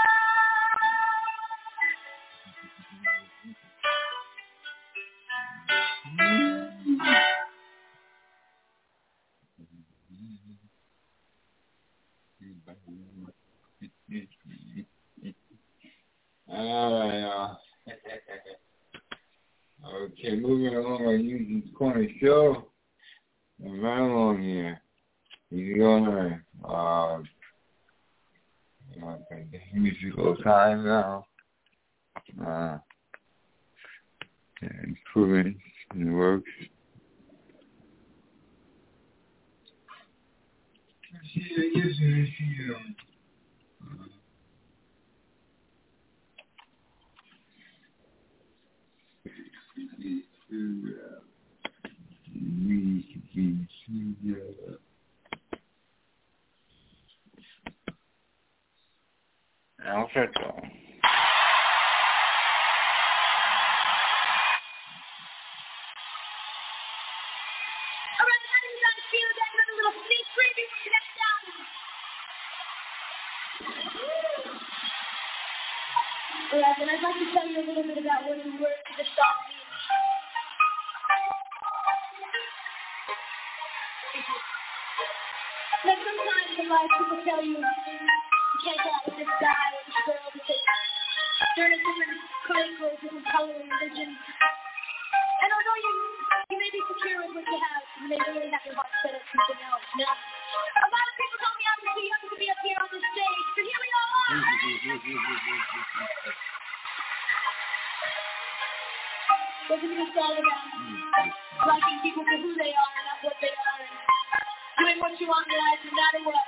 All right, okay, moving along on Eugene Corner Show. And right along here, you're going to musical time now. Improving in works. Perfecto. And I'd like to tell you a little bit about what the words of the song mean. Now, sometimes in life, people tell you can't go out with this guy or this girl because they're in a different clique or a different color or religion. And although you may be secure with what you have, you may really have your heart set up something else. Now, a lot of people told me I was too young to be up here on the stage, but here we all are. Wasn't this all about liking people for who they are and not what they are, and doing what you want in life no matter what?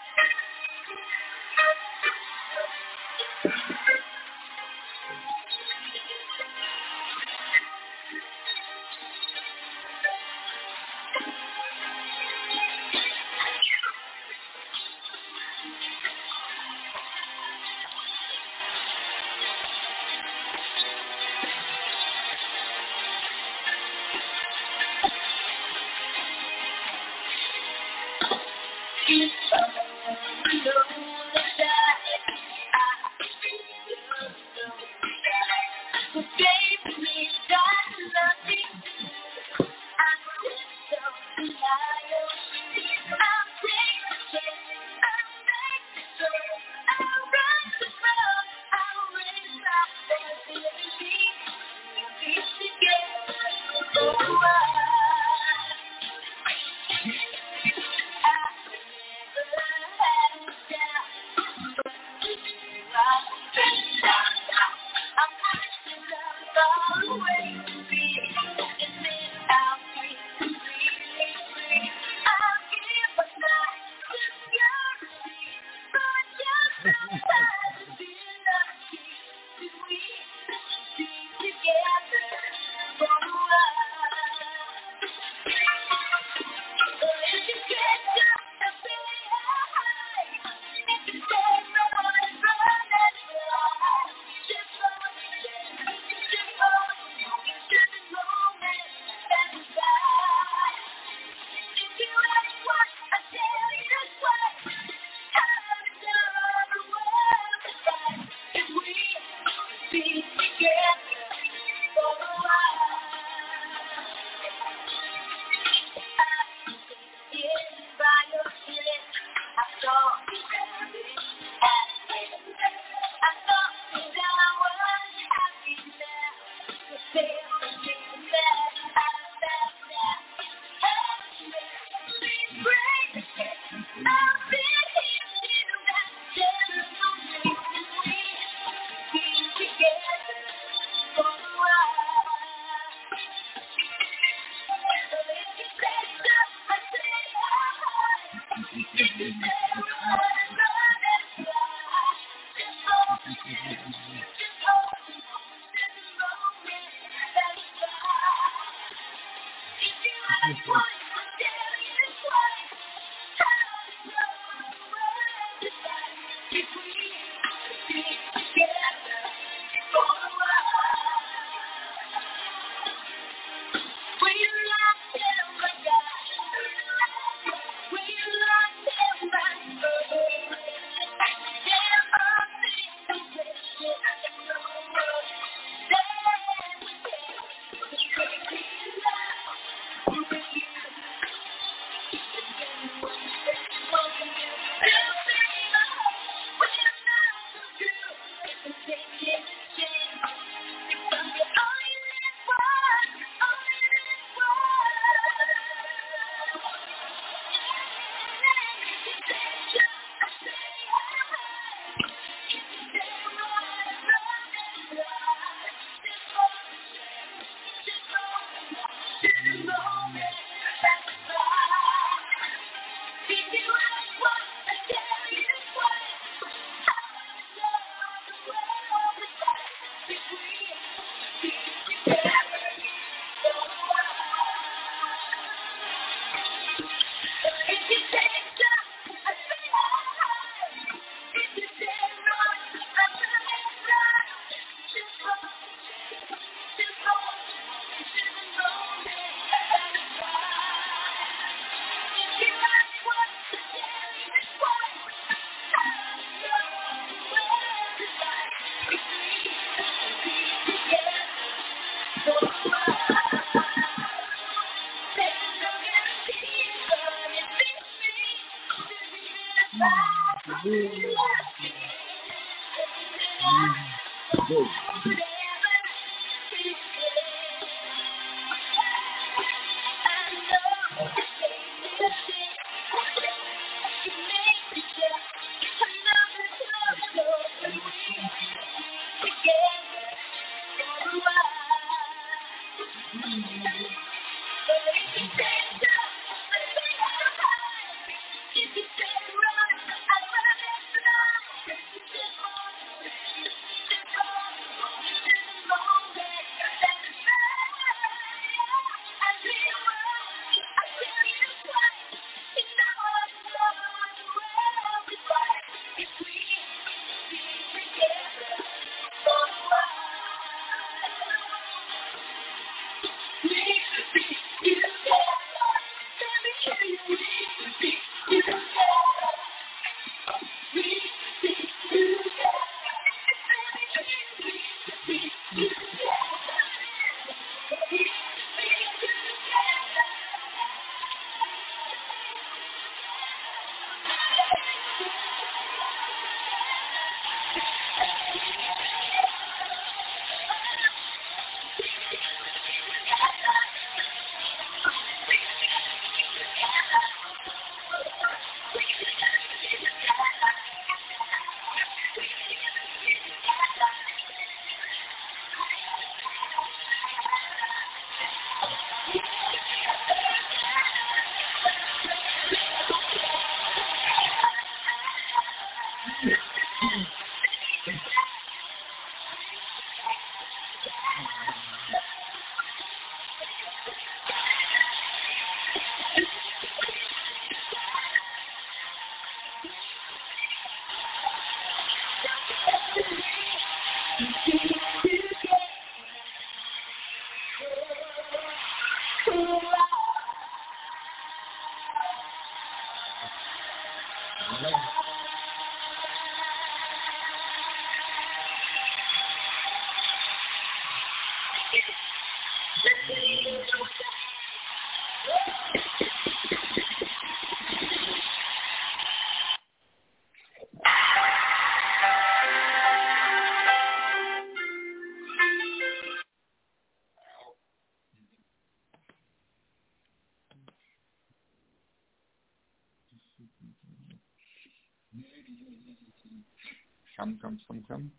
Come.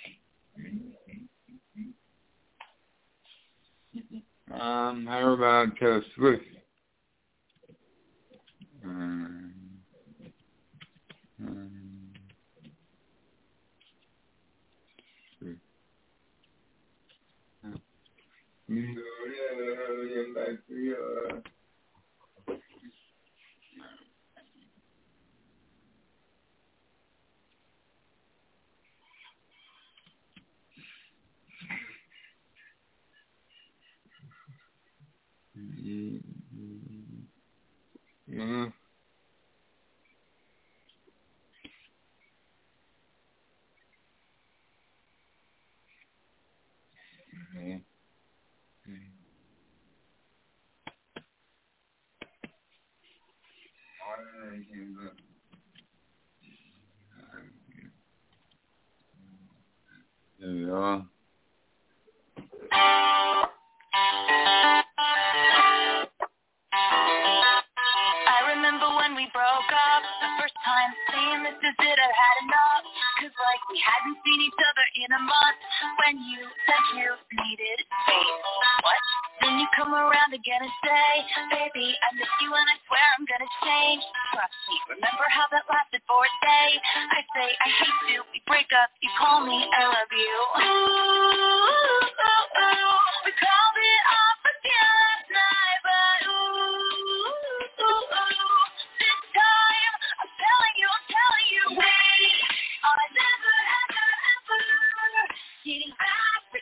How about Swift? There we are. I remember when we broke up, the first time saying this is it, I had enough. Cause like we hadn't seen each other in a month. When you said you needed space. What? Then you come around again and say, baby, I miss you and I swear I'm gonna change. Trust me, remember how that lasted for a day? I say I hate you, we break up, you call me, I love you. Ooh, we called it off again last night, but this time I'm telling you, wait, I'll never, ever, ever getting back to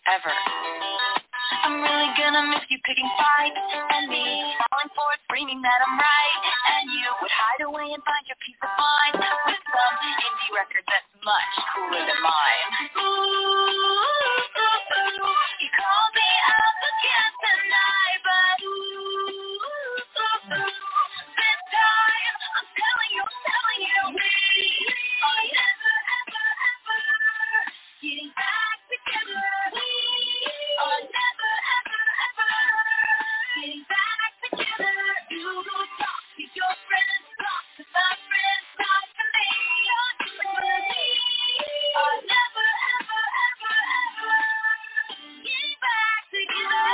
ever. I'm really gonna miss you picking fights and me falling for it, screaming that I'm right. And you would hide away and find your peace of mind with some indie record that's much cooler than mine. Ooh, you called me out again tonight, but this time I'm telling you, we are never, ever, ever getting back together. We are never, ever, ever getting back together. You go talk to your friends, talk to my friends, talk to me. We are never, ever, ever, ever getting back together.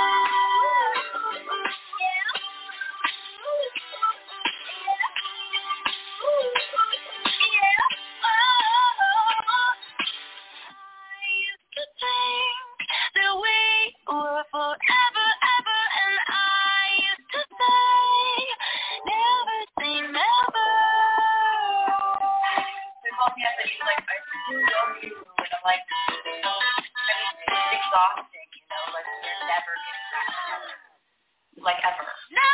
Forever, ever, and I used to say, never say never. They called me up and he's like, I really love you, and I'm like, it's exhausting, you know, like you're never getting back together, like ever. No!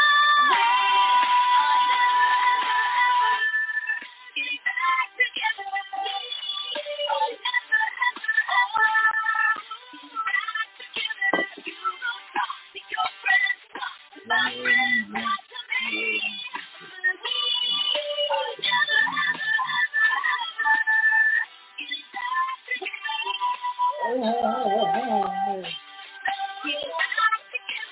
Getting back together. Oh, never, ever, ever. Back together. You don't talk to your friends, talk to my friends, talk to me. Oh, never, ever, ever, ever. Getting back together. Getting back together.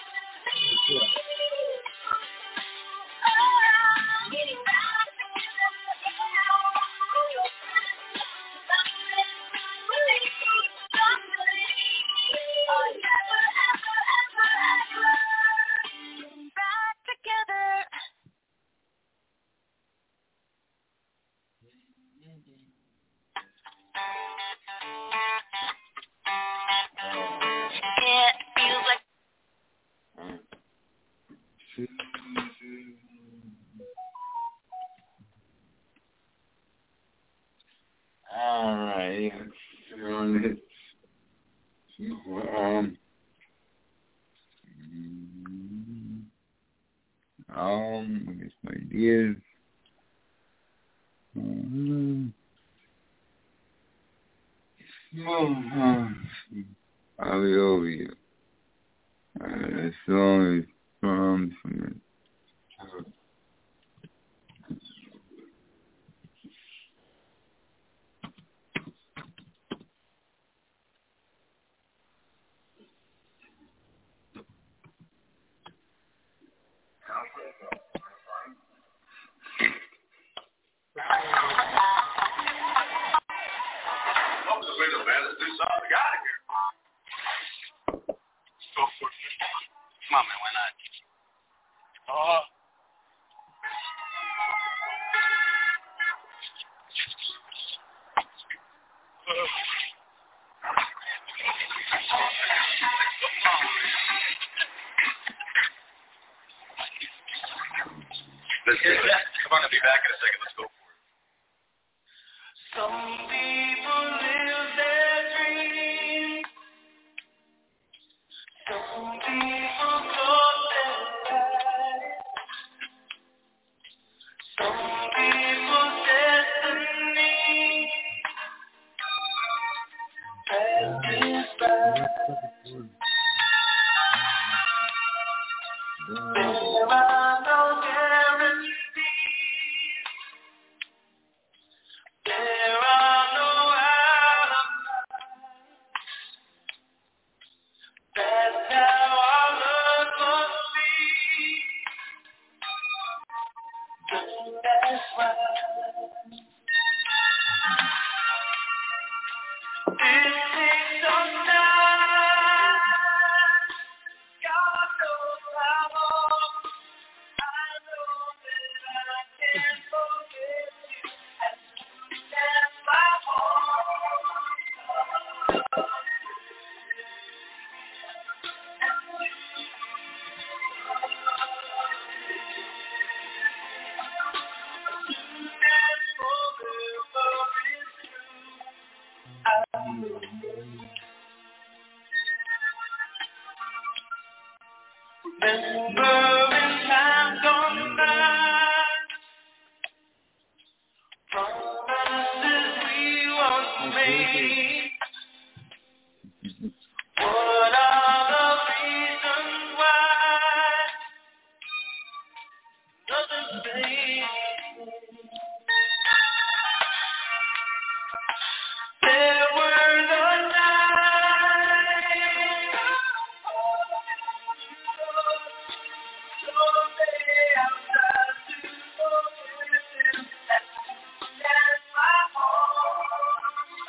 Getting back together. Your friends, talk to my friends, talk to me. Oh, never, ever, ever, ever. Getting back together. It feels like Alright, on it. I guess my ideas. I'll be over you. As long as from it. Come on, man, why not? Let's do it. Come on, I'll be back in a second. Let's go for it. Some people live their dreams. Some people go their lives. Some people's destiny is bad. There are no guarantees. There are no outcomes. That's how our love must be. That's why it takes some time. God knows how long. I know that I can't forget you as soon as my heart. Remember in time gone by, promises we once made. What are the reasons why? Doesn't say. There were the nights, someday I'll try to forget, and my heart.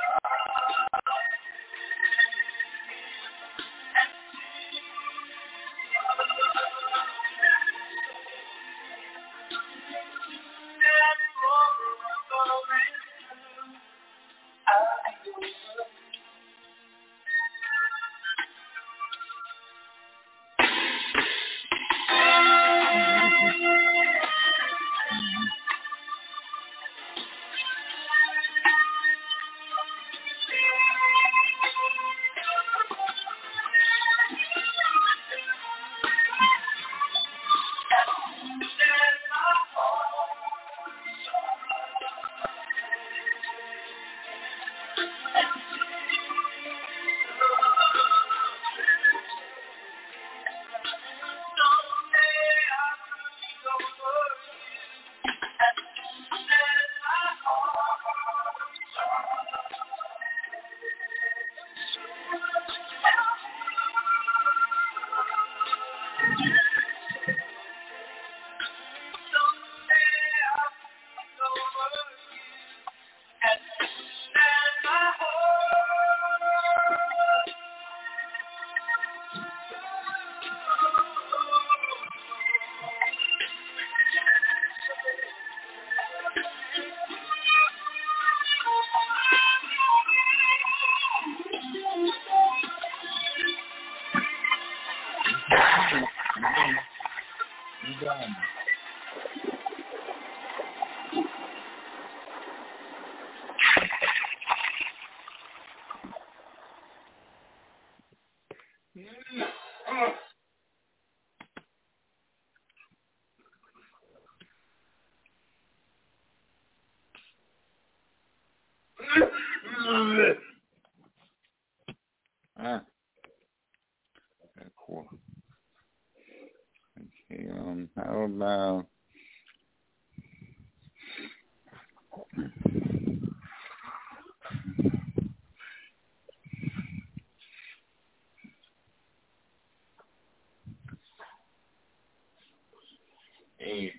Cool. Okay, how about hey,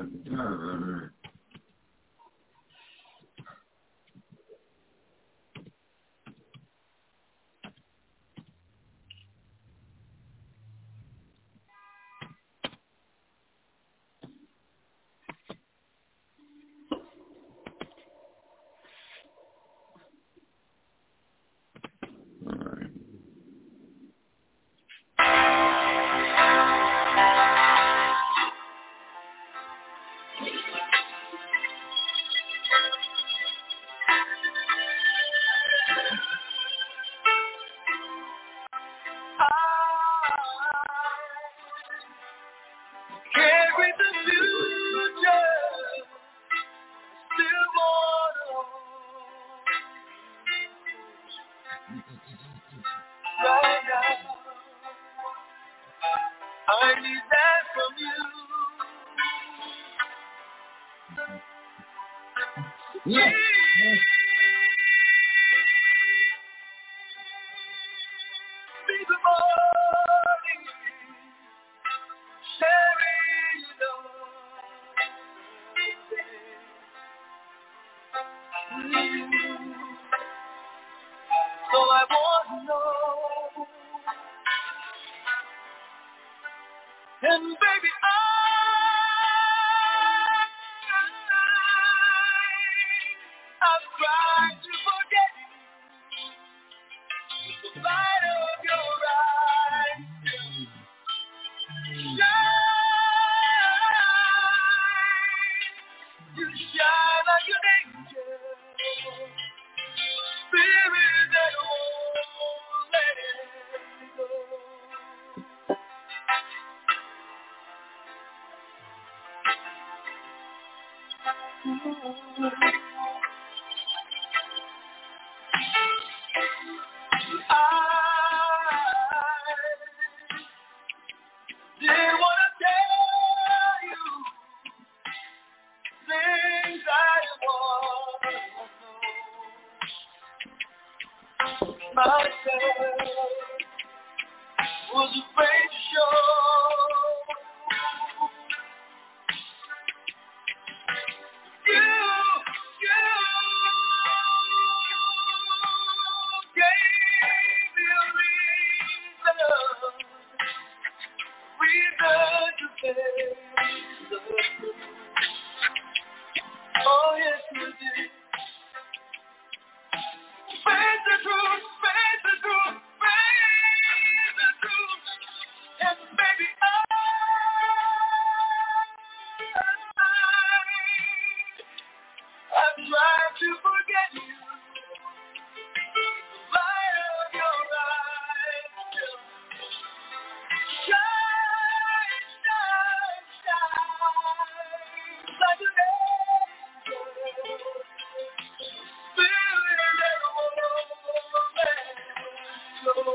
Can't wait the future, still want right now. I need that from you. yeah. Be the morning, sharing love. So I want to know, and baby, I've tried to forget the light of your eyes. You shine like an angel, spirit that won't let it go. myself was afraid to show. You gave me a reason to face the truth. Oh yes, you did. Face the truth, face the truth, face the truth. And baby, I'm trying to forget you. The light of your eyes still shine, shine, shine like an angel. Feeling that woman so.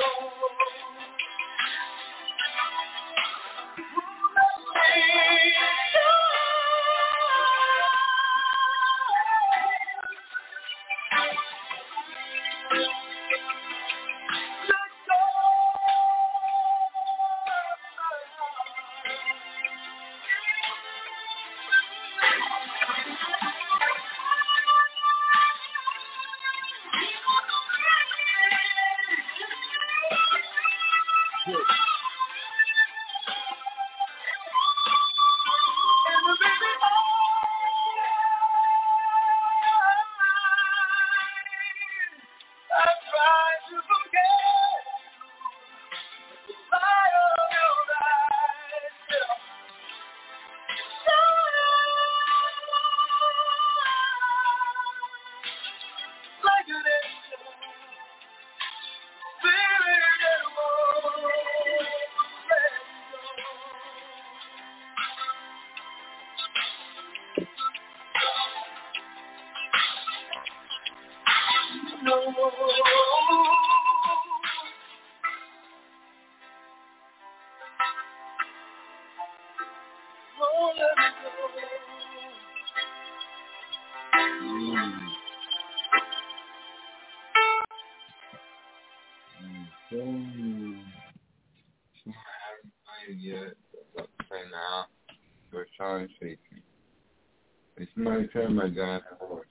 It's my time, I got a horse.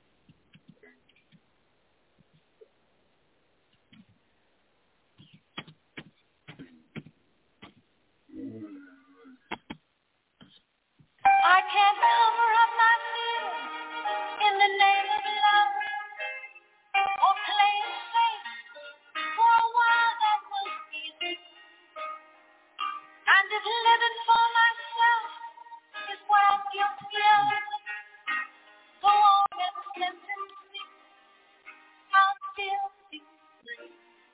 I can't cover up my feelings in the name of love or play it safe. For a while that was easy. And if living for myself is what I'm guilty of, go on and sentence me. I'll still be free.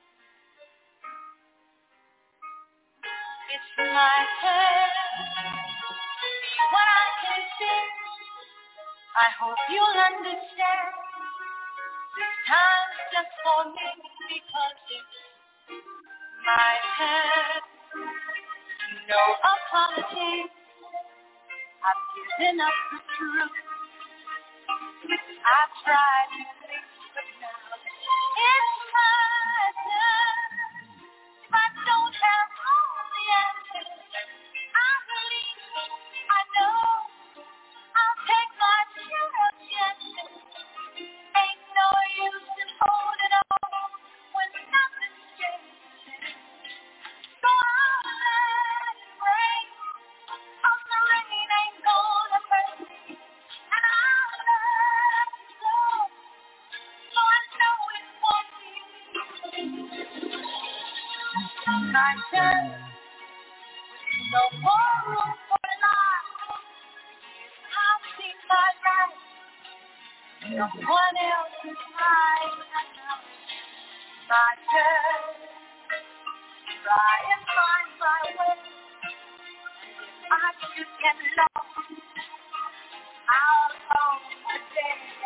It's my turn. What I can see, I hope you'll understand. This time's just for me because it's my turn. No apology. I've given up the truth. I've tried to think, but now it's my turn. If I don't have all the answers, I believe, I know, I'll take my share of chances. Ain't no use in holding on when nothing's changing. So I'll let it rain, 'cause the rain ain't gonna hurt me. And I'll let it go, so I know it won't be my turn. No more room for lies. I'll see my life. No one else is mine. My turn. Try and find my way. I should get lost. I'll alone today.